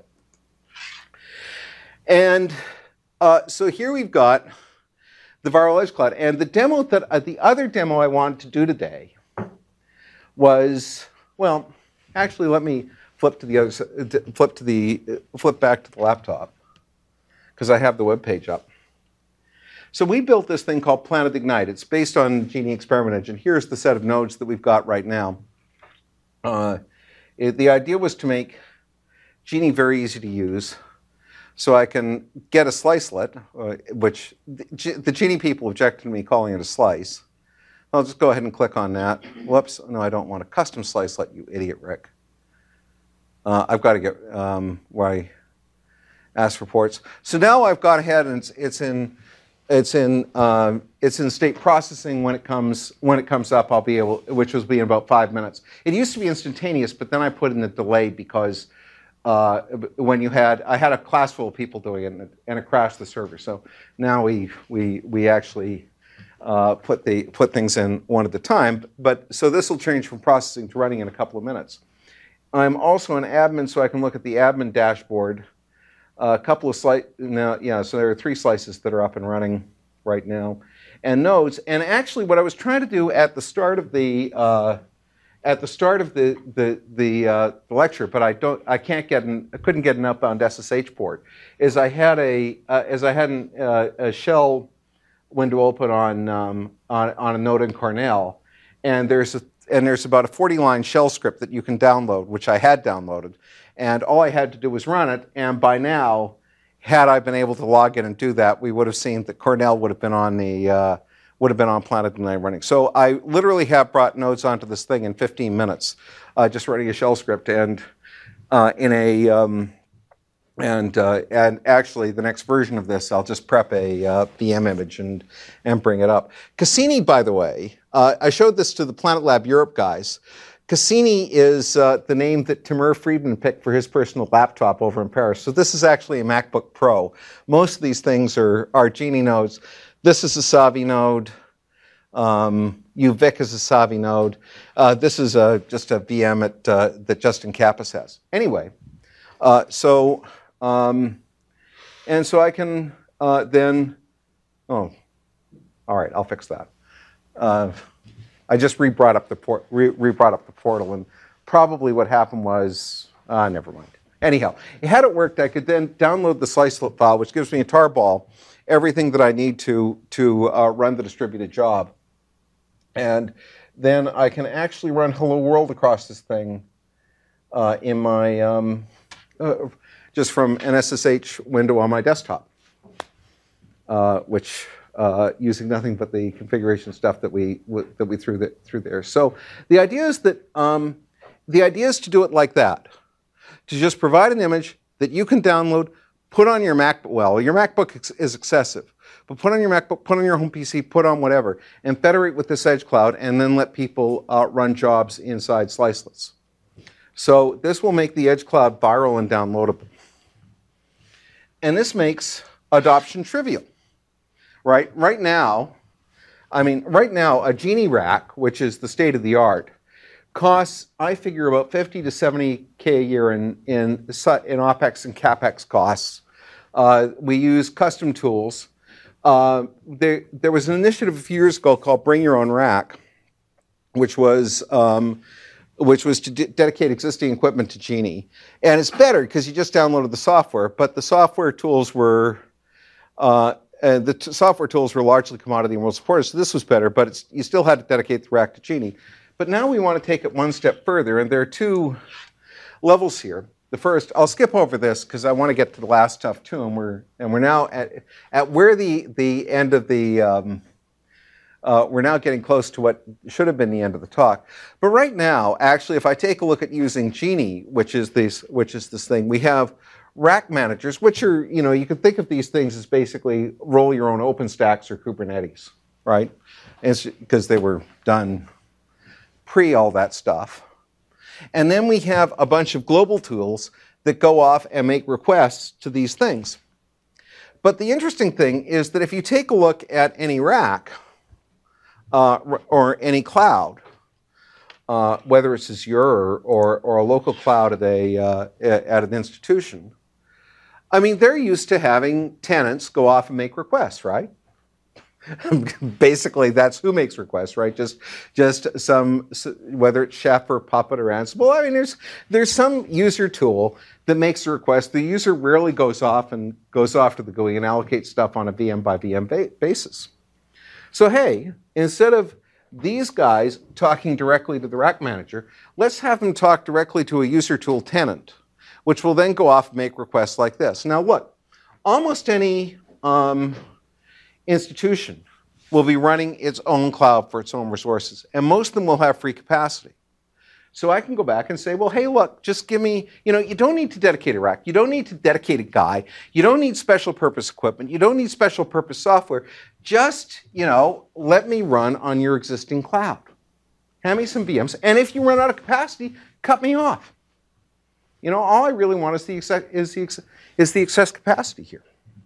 And so here we've got the viral edge cloud, and the demo that the other demo I wanted to do today was, well, actually, let me flip to the other, flip back to the laptop because I have the web page up. So we built this thing called Planet Ignite. It's based on Genie Experiment Engine. Here's the set of nodes that we've got right now. The idea was to make Genie very easy to use, so I can get a slicelet, which the Genie people objected to me calling it a slice. I'll just go ahead and click on that. Whoops, no, I don't want a custom slicelet, you idiot, Rick. I've got to get where I ask for ports. So now I've got ahead, and it's in state processing when it comes up. I'll be able, which will be in about 5 minutes. It used to be instantaneous, but then I put in the delay because when I had a class full of people doing it, and it crashed the server. So now we actually put things in one at a time. But so this will change from processing to running in a couple of minutes. I'm also an admin, so I can look at the admin dashboard. A couple of so there are 3 slices that are up and running right now, and nodes. And actually, what I was trying to do at the start of the lecture, but I couldn't get an outbound SSH port, is I had a shell window open on a node in Cornell, and there's about a 40-line shell script that you can download, which I had downloaded, and all I had to do was run it. And by now, had I been able to log in and do that, we would have seen that Cornell would have been on Planet Ignite running. So I literally have brought nodes onto this thing in 15 minutes, just running a shell script, and actually the next version of this, I'll just prep a VM image and bring it up. Cassini, by the way, I showed this to the Planet Lab Europe guys. Cassini is the name that Timur Friedman picked for his personal laptop over in Paris. So this is actually a MacBook Pro. Most of these things are Genie nodes. This is a Savi node. UVic is a Savi node. This is just a VM that Justin Kappas has. Anyway, so I can then, oh, all right, I'll fix that. I just re-brought up the portal, and probably what happened was, never mind. Anyhow, had it worked, I could then download the slicelet file, which gives me a tarball, everything that I need to run the distributed job. And then I can actually run Hello World across this thing in my, just from an SSH window on my desktop, which using nothing but the configuration stuff that we threw there. So the idea is to do it like that, to just provide an image that you can download, put on your MacBook. Well, your MacBook is excessive, but put on your MacBook, put on your home PC, put on whatever, and federate with this edge cloud, and then let people run jobs inside slicelets. So this will make the edge cloud viral and downloadable, and this makes adoption trivial. Right now, a Genie rack, which is the state of the art, costs, I figure, about 50 to 70K a year in OpEx and CapEx costs. We use custom tools. There was an initiative a few years ago called Bring Your Own Rack, which was to dedicate existing equipment to Genie. And it's better because you just downloaded the software, but the software tools were software tools were largely commodity and well supported, so this was better, but you still had to dedicate the rack to Genie. But now we want to take it one step further, and there are 2 levels here. The first, I'll skip over this because I want to get to the last stuff too, and we're now at where the end of the we're now getting close to what should have been the end of the talk. But right now, actually, if I take a look at using Genie, which is this thing, we have rack managers, which are, you can think of these things as basically roll your own OpenStacks or Kubernetes, right? Because they were done pre all that stuff. And then we have a bunch of global tools that go off and make requests to these things. But the interesting thing is that if you take a look at any rack, or any cloud, whether it's Azure or a local cloud at an institution, I mean, they're used to having tenants go off and make requests, right? Basically, that's who makes requests, right? Just some, whether it's Chef or Puppet or Ansible. I mean, there's some user tool that makes a request. The user rarely goes off to the GUI and allocates stuff on a VM by VM basis. So hey, instead of these guys talking directly to the rack manager, let's have them talk directly to a user tool tenant, which will then go off and make requests like this. Now look, almost any institution will be running its own cloud for its own resources, and most of them will have free capacity. So I can go back and say, well, hey, look, just give me, you don't need to dedicate a rack. You don't need to dedicate a guy. You don't need special purpose equipment. You don't need special purpose software. Just, let me run on your existing cloud. Hand me some VMs. And if you run out of capacity, cut me off. All I really want is the excess capacity here.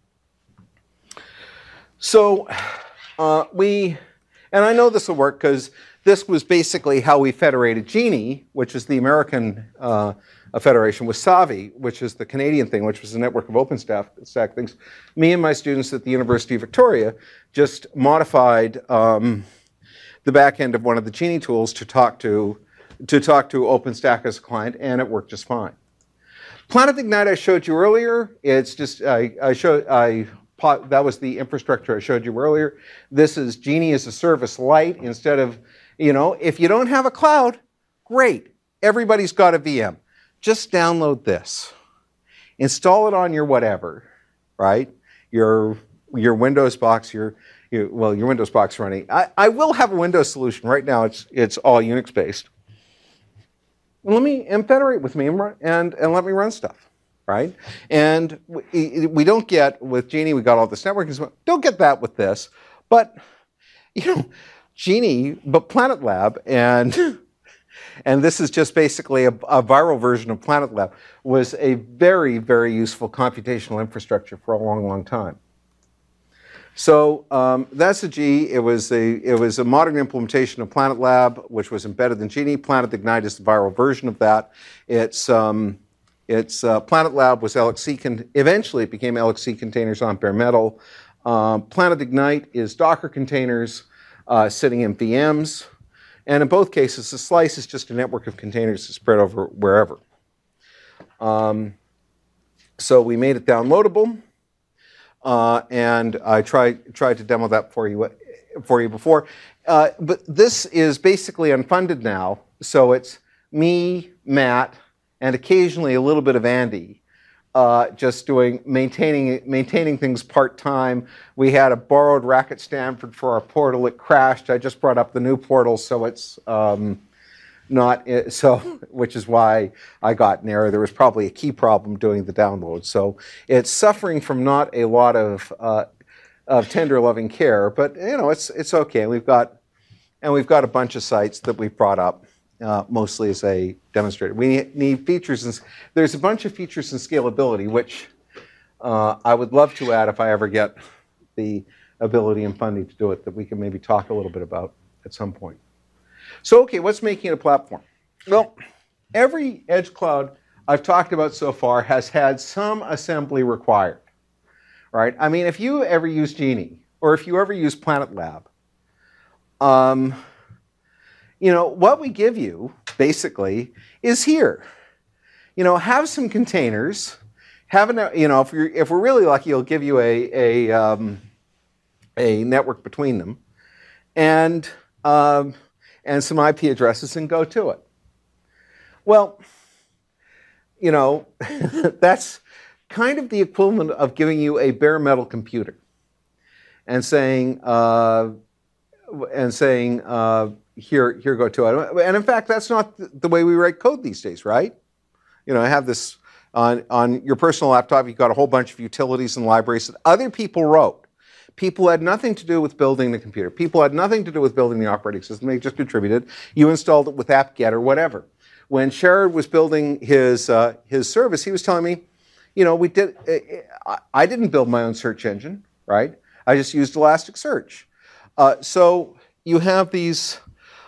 So and I know this will work because this was basically how we federated Genie, which is the American federation, with Savi, which is the Canadian thing, which was a network of OpenStack things. Me and my students at the University of Victoria just modified the back end of one of the Genie tools to talk to OpenStack as a client, and it worked just fine. Planet Ignite I showed you earlier. It's just that was the infrastructure I showed you earlier. This is Genie as a Service Lite. Instead of, if you don't have a cloud, great. Everybody's got a VM. Just download this. Install it on your whatever, right? Your Windows box, your Windows box running. I will have a Windows solution. Right now it's all Unix based. And federate with me and let me run stuff. Right? And we don't get, with Genie, we got all this networking. Don't get that with this. But, Genie, but Planet Lab, and this is just basically a viral version of Planet Lab, was a very, very useful computational infrastructure for a long, long time. So that's a G. It was a modern implementation of Planet Lab, which was embedded in Genie. Planet Ignite is the viral version of that. It's Planet Lab was LXC, eventually it became LXC containers on bare metal. Planet Ignite is Docker containers sitting in VMs. And in both cases, the slice is just a network of containers spread over wherever. So we made it downloadable. And I tried to demo that for you before. But this is basically unfunded now. So it's me, Matt, and occasionally a little bit of Andy, just maintaining things part-time. We had a borrowed rack at Stanford for our portal. It crashed. I just brought up the new portal, so it's which is why I got an error. There was probably a key problem doing the download. So it's suffering from not a lot of tender, loving care, but it's okay. We've got a bunch of sites that we've brought up. Mostly as a demonstrator. We need features, and there's a bunch of features and scalability, which I would love to add if I ever get the ability and funding to do it, that we can maybe talk a little bit about at some point. So, okay, what's making it a platform? Well, every edge cloud I've talked about so far has had some assembly required, right? I mean, if you ever use Genie, or if you ever use Planet Lab, what we give you, basically, is here. Have some containers. If we're really lucky, it'll give you a network between them, and some IP addresses, and go to it. Well, that's kind of the equivalent of giving you a bare metal computer, and saying, here, go to it. And in fact, that's not the way we write code these days, right? I have this on your personal laptop. You've got a whole bunch of utilities and libraries that other people wrote. People had nothing to do with building the computer. People had nothing to do with building the operating system. They just contributed. You installed it with apt-get or whatever. When Sherrod was building his service, he was telling me, I didn't build my own search engine, right? I just used Elasticsearch. So these.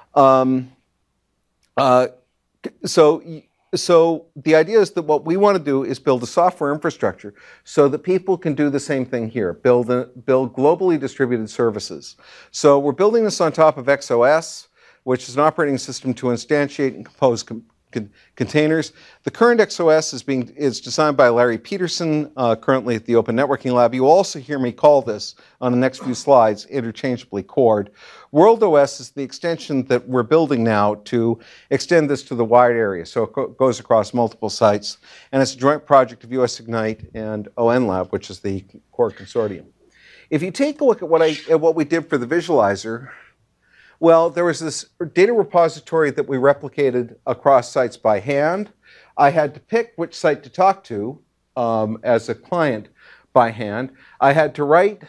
So the idea is that what we want to do is build a software infrastructure so that people can do the same thing here, build globally distributed services. So we're building this on top of XOS, which is an operating system to instantiate and compose containers. The current XOS is designed by Larry Peterson, currently at the Open Networking Lab. You will also hear me call this, on the next few slides, interchangeably Cord. WorldOS is the extension that we're building now to extend this to the wide area, so it goes across multiple sites. And it's a joint project of US Ignite and ON Lab, which is the core consortium. If you take a look at what we did for the visualizer, well, there was this data repository that we replicated across sites by hand. I had to pick which site to talk to as a client by hand. I had to write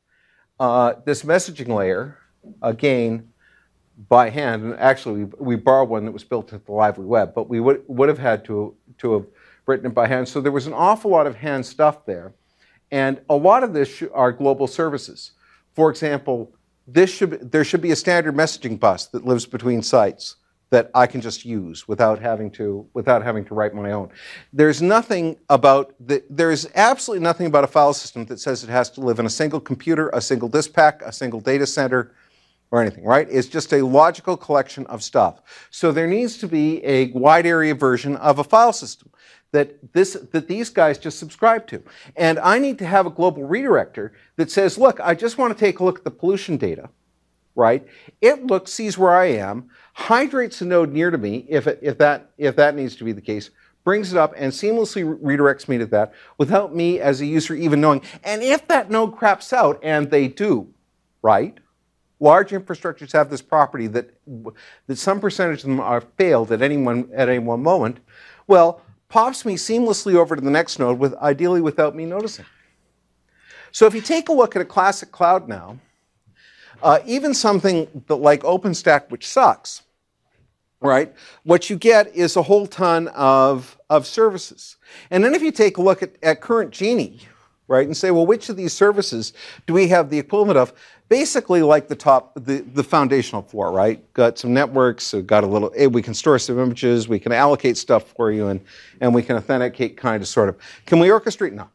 this messaging layer, again, by hand. And actually, we borrowed one that was built at the Lively Web, but we would have had to have written it by hand. So there was an awful lot of hand stuff there. And a lot of this are global services. For example, there should be a standard messaging bus that lives between sites that I can just use without having to write my own. There is absolutely nothing about a file system that says it has to live in a single computer, a single disk pack, a single data center, or anything, right? It's just a logical collection of stuff. So there needs to be a wide area version of a file system that these guys just subscribe to. And I need to have a global redirector that says, look, I just want to take a look at the pollution data, right? It sees where I am, hydrates a node near to me, if that needs to be the case, brings it up and seamlessly redirects me to that without me as a user even knowing. And if that node craps out, and they do, right? Large infrastructures have this property that some percentage of them are failed at any one moment. Well, pops me seamlessly over to the next node, ideally without me noticing. So if you take a look at a classic cloud now, even something like OpenStack, which sucks, right? What you get is a whole ton of services. And then if you take a look at current Genie, right, and say, well, which of these services do we have the equivalent of? Basically like the foundational floor, right? Got some networks, got a little, we can store some images, we can allocate stuff for you, and we can authenticate kind of, sort of. Can we orchestrate? No.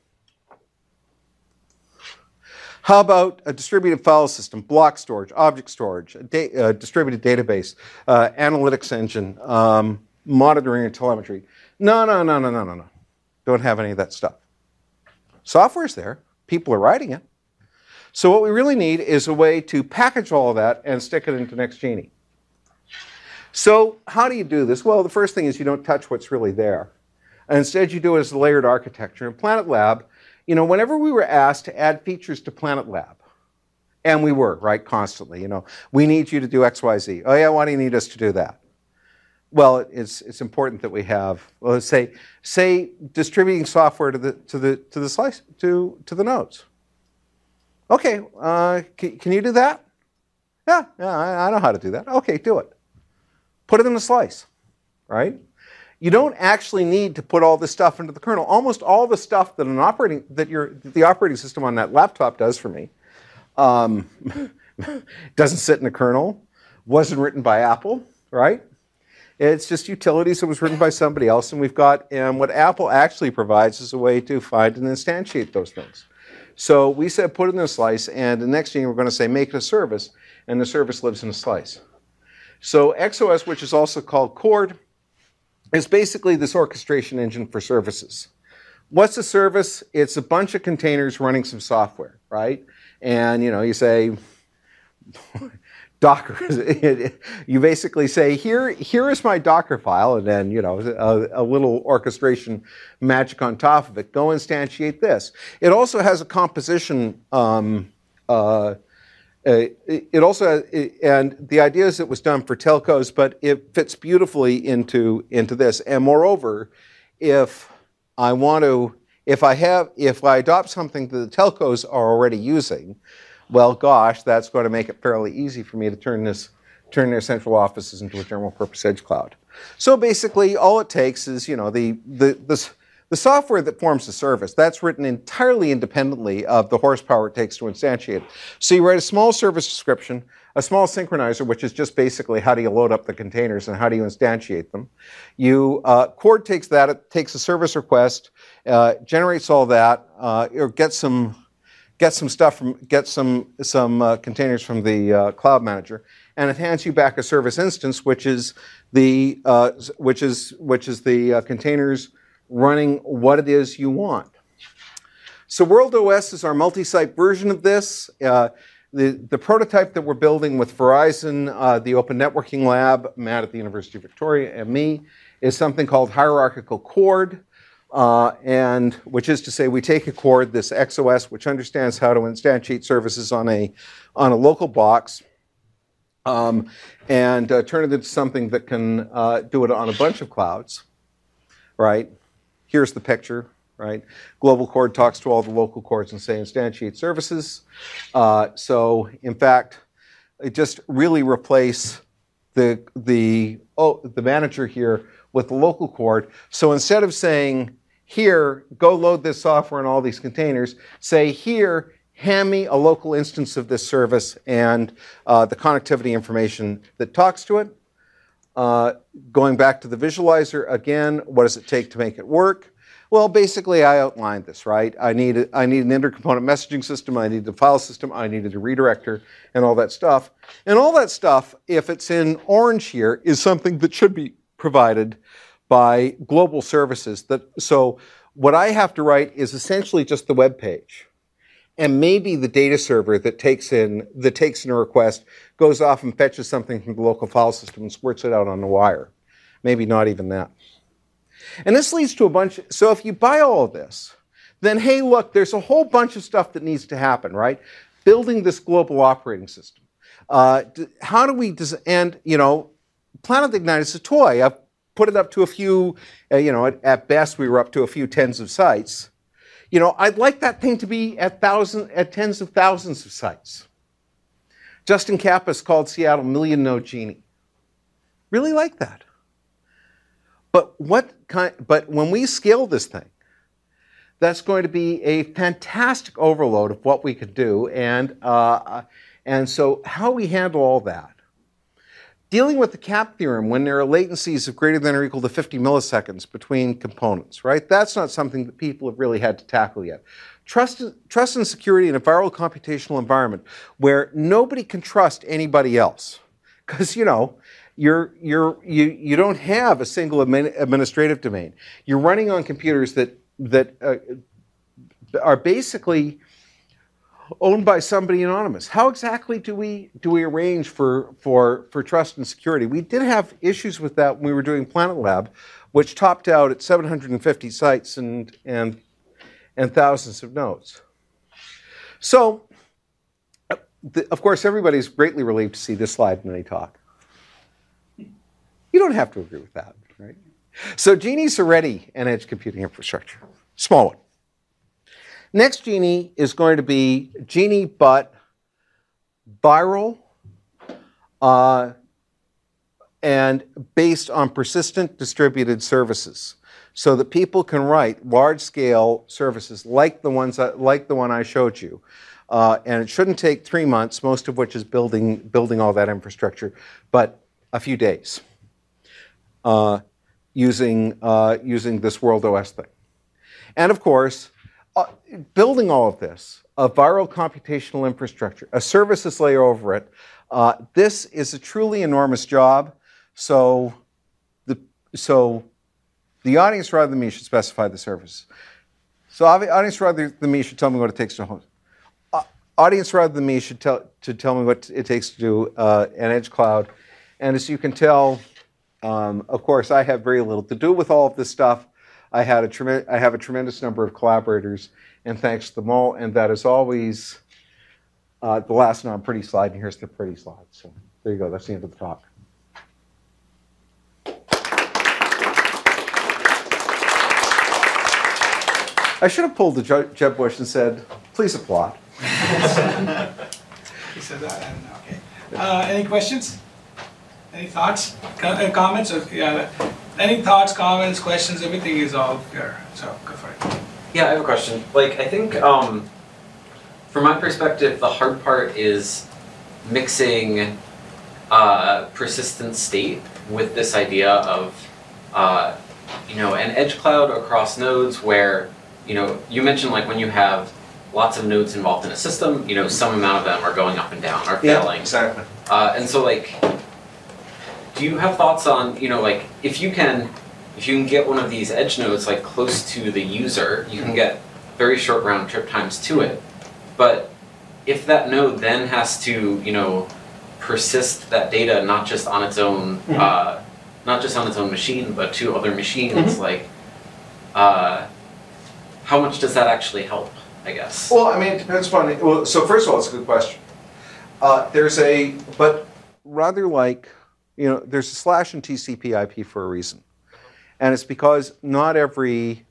How about a distributed file system, block storage, object storage, a distributed database, analytics engine, monitoring and telemetry? No. Don't have any of that stuff. Software's there. People are writing it. So what we really need is a way to package all of that and stick it into NextGenie. So how do you do this? Well, the first thing is you don't touch what's really there. And instead you do it as a layered architecture. In Planet Lab, whenever we were asked to add features to Planet Lab, and we were, right, constantly, we need you to do X, Y, Z. Oh yeah, why do you need us to do that? Well, it's important that we have, well, let's say distributing software to the slice to the nodes. Okay, can you do that? Yeah, I know how to do that. Okay, do it. Put it in the slice, right? You don't actually need to put all this stuff into the kernel. Almost all the stuff that the operating system on that laptop does for me doesn't sit in the kernel, wasn't written by Apple, right? It's just utilities that was written by somebody else, and what Apple actually provides is a way to find and instantiate those things. So we said put it in a slice, and the next thing we're going to say make it a service, and the service lives in a slice. So XOS, which is also called Cord, is basically this orchestration engine for services. What's a service? It's a bunch of containers running some software, right? And you say Docker. You basically say, here is my Docker file, and then a little orchestration magic on top of it. Go instantiate this. It also has a composition. It also and the idea is it was done for telcos, but it fits beautifully into this. And moreover, if I adopt something that the telcos are already using, well, gosh, that's going to make it fairly easy for me to turn their central offices into a general purpose edge cloud. So basically, all it takes is the The software that forms the service, that's written entirely independently of the horsepower it takes to instantiate it. So you write a small service description, a small synchronizer, which is just basically how do you load up the containers and how do you instantiate them. Cord takes that, it takes a service request, generates all that, or gets some containers from the cloud manager, and it hands you back a service instance, which is the containers running what it is you want. So WorldOS is our multi-site version of this. The prototype that we're building with Verizon, the Open Networking Lab, Matt at the University of Victoria, and me, is something called Hierarchical Cord, and which is to say we take a cord, this XOS, which understands how to instantiate services on a local box, and turn it into something that can do it on a bunch of clouds, right? Here's the picture, right? Global cord talks to all the local cords and say instantiate services. So in fact, it just really replace the manager here with the local cord. So instead of saying, here, go load this software in all these containers, say, here, hand me a local instance of this service and the connectivity information that talks to it. Going back to the visualizer again, what does it take to make it work? Well, basically, I outlined this, right? I need an intercomponent messaging system, I need a file system, I needed a redirector, and all that stuff. And all that stuff, if it's in orange here, is something that should be provided by global services. So what I have to write is essentially just the web page. And maybe the data server that takes in a request, goes off and fetches something from the local file system and squirts it out on the wire. Maybe not even that. And this leads to a bunch. So if you buy all of this, then hey, look, there's a whole bunch of stuff that needs to happen, right? Building this global operating system. How do we and Planet Ignite is a toy. I've put it up to a few. At best we were up to a few tens of sites. I'd like that thing to be at tens of thousands of sites. Justin Kappas called Seattle Million Node Genie. Really like that. But when we scale this thing, that's going to be a fantastic overload of what we could do, and so how we handle all that. Dealing with the CAP theorem when there are latencies of greater than or equal to 50 milliseconds between components, right? That's not something that people have really had to tackle yet. Trust and security in a viral computational environment where nobody can trust anybody else, because you don't have a single administrative domain. You're running on computers that are basically owned by somebody anonymous. How exactly do we arrange for trust and security? We did have issues with that when we were doing Planet Lab, which topped out at 750 sites and thousands of nodes. So, of course, everybody's greatly relieved to see this slide in any talk. You don't have to agree with that, right? So Genie's already an edge computing infrastructure, small one. Next Genie is going to be Genie, but viral and based on persistent distributed services, so that people can write large-scale services like the one I showed you, and it shouldn't take 3 months, most of which is building all that infrastructure, but a few days, using this WorldOS thing, and of course. Building all of this, a viral computational infrastructure, a services layer over it, this is a truly enormous job. So the audience rather than me should specify the services. So audience rather than me should tell me what it takes to host. Audience rather than me should tell me what it takes to do an edge cloud. And as you can tell, of course, I have very little to do with all of this stuff. I have a tremendous number of collaborators, and thanks to them all. And that is always the last non-pretty slide, and here's the pretty slide. So there you go. That's the end of the talk. I should have pulled the Jeb Bush and said, "Please applaud." He said that. I don't know. Okay. Any questions? Any thoughts? Comments? Or, yeah. Any thoughts, comments, questions? Everything is all here. So go for it. Yeah, I have a question. Like, I think, from my perspective, the hard part is mixing persistent state with this idea of, an edge cloud across nodes where, you mentioned like when you have lots of nodes involved in a system, some amount of them are going up and down, are failing. Yeah, exactly. And so like, do you have thoughts on, like if you can get one of these edge nodes like close to the user, you can get very short round trip times to it. But if that node then has to, persist that data not just on its own, not just on its own machine, but to other machines, like, how much does that actually help, I guess? Well, I mean, it depends upon, well, so first of all, it's a good question. But rather like, there's a slash in TCP IP for a reason. And it's because not every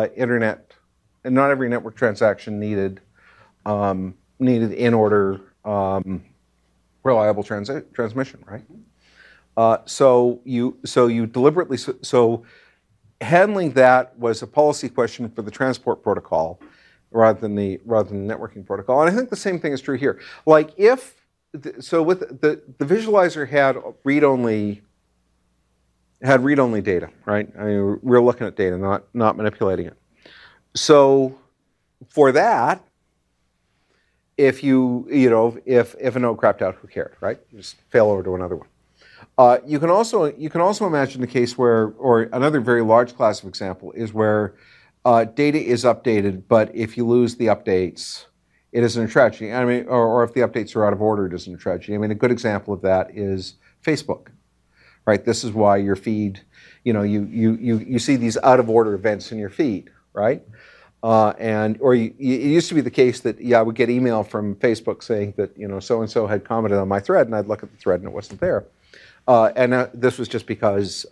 network transaction needed in order reliable transmission, right? So you deliberately, so handling that was a policy question for the transport protocol rather than the networking protocol. And I think the same thing is true here. Like with the visualizer had read-only data, right? I mean, we're looking at data, not manipulating it. So for that, if a node crapped out, who cared, right? You just fail over to another one. You can also imagine the case where, or another very large class of example is where data is updated, but if you lose the updates, it isn't a tragedy. I mean, or if the updates are out of order, it isn't a tragedy. I mean, a good example of that is Facebook, right? This is why your feed, you see these out of order events in your feed, right? It used to be the case that, I would get email from Facebook saying that, so-and-so had commented on my thread, and I'd look at the thread and it wasn't there. This was just because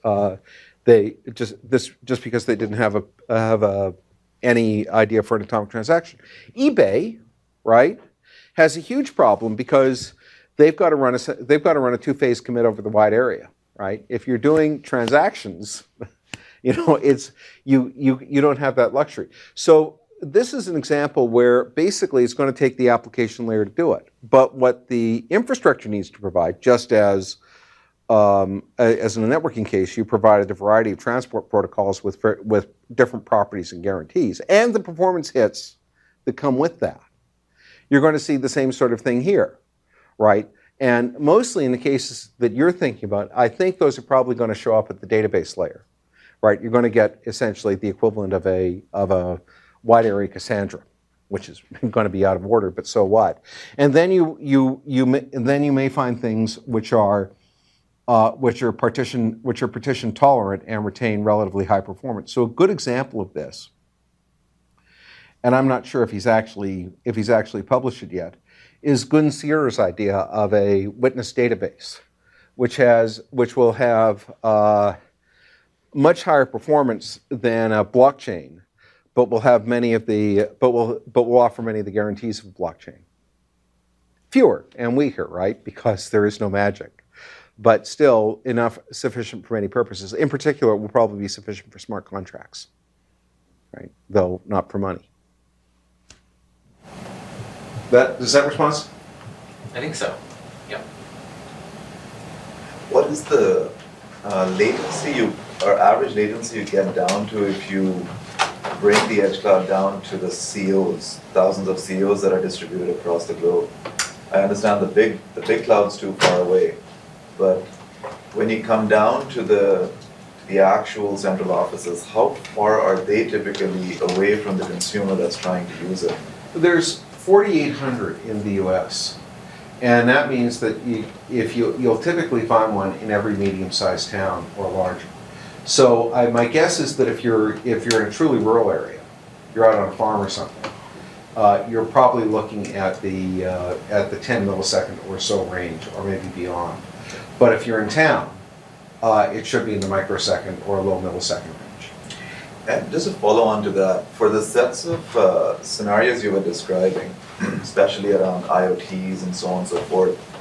because they didn't have any idea for an atomic transaction. eBay, right, has a huge problem because they've got to run a two-phase commit over the wide area, right? If you're doing transactions, it's you don't have that luxury. So this is an example where basically it's going to take the application layer to do it. But what the infrastructure needs to provide, just as in a networking case, you provided a variety of transport protocols with different properties and guarantees, and the performance hits that come with that. You're going to see the same sort of thing here, right? And mostly in the cases that you're thinking about, I think those are probably going to show up at the database layer, right? You're going to get essentially the equivalent of a wide area Cassandra, which is going to be out of order, but so what? And then you may find things which are partition tolerant and retain relatively high performance. So a good example of this, and I'm not sure if he's actually published it yet, is Gun Sierra's idea of a witness database, which will have much higher performance than a blockchain, but will offer many of the guarantees of a blockchain. Fewer and weaker, right? Because there is no magic, but still sufficient for many purposes. In particular, it will probably be sufficient for smart contracts, right? Though not for money. Does that respond? I think so. Yeah. What is the latency or average latency you get down to if you bring the edge cloud down to the COs, thousands of COs that are distributed across the globe? I understand the big cloud's too far away, but when you come down to the actual central offices, how far are they typically away from the consumer that's trying to use it? There's 4,800 in the U.S., and that means that you'll typically find one in every medium-sized town or larger. So my guess is that if you're in a truly rural area, you're out on a farm or something, you're probably looking at the 10 millisecond or so range, or maybe beyond. But if you're in town, it should be in the microsecond or low millisecond range. And just to follow on to that, for the sets of scenarios you were describing, especially around IoTs and so on and so forth,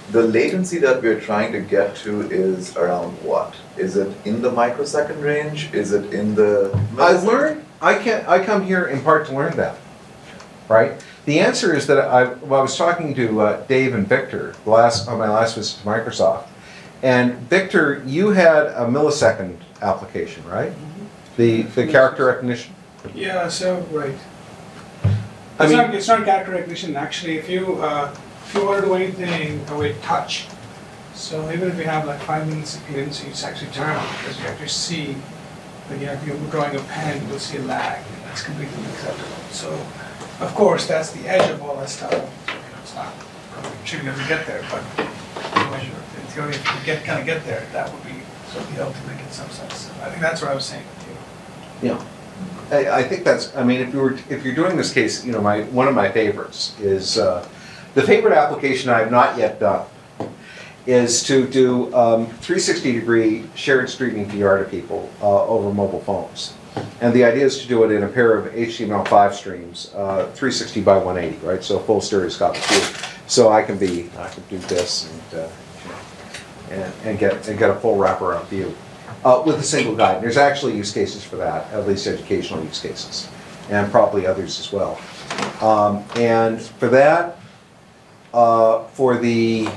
the latency that we're trying to get to is around what? Is it in the microsecond range? Is it in the millisecond? I come here in part to learn that, right? The answer is that I was talking to Dave and Victor on my last visit to Microsoft, and Victor, you had a millisecond application, right? The character recognition. Yeah, so, right. I mean, It's not character recognition, actually. If you want to do anything with touch, so even if you have like 5 milliseconds, it's actually time because you actually see, like, if you're drawing a pen, you'll see a lag. That's completely acceptable. So, of course, that's the edge of all that stuff. It's not should be able to get there, but in theory, if you kind of get there, that would be sort of the ultimate in some sense. I think that's what I was saying with you. yeah. I think that's. I mean, if you're doing this case, you know, one of my favorites is the favorite application I have not yet done is to do 360-degree shared streaming VR to people over mobile phones, and the idea is to do it in a pair of HTML5 streams, 360 by 180, right? So full stereoscopic view. So I can do this and get a full wraparound view. With a single guide. There's actually use cases for that, at least educational use cases, and probably others as well. And for that, for the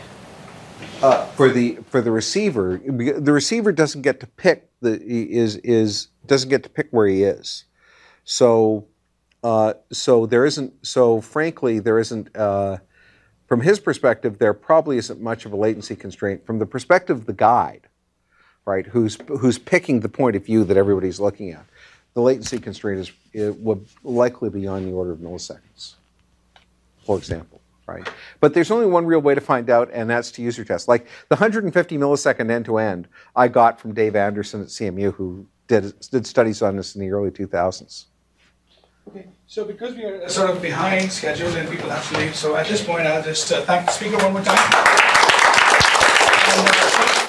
receiver, the receiver doesn't get to pick doesn't get to pick where he is. So there isn't. So frankly, there isn't. From his perspective, there probably isn't much of a latency constraint. From the perspective of the guide, right, who's picking the point of view that everybody's looking at, the latency constraint would likely be on the order of milliseconds, for example, right? But there's only one real way to find out, and that's to user test. Like the 150 millisecond end-to-end I got from Dave Anderson at CMU, who did studies on this in the early 2000s. Okay, so because we are sort of behind schedule and people have to leave, so at this point I'll just thank the speaker one more time. And,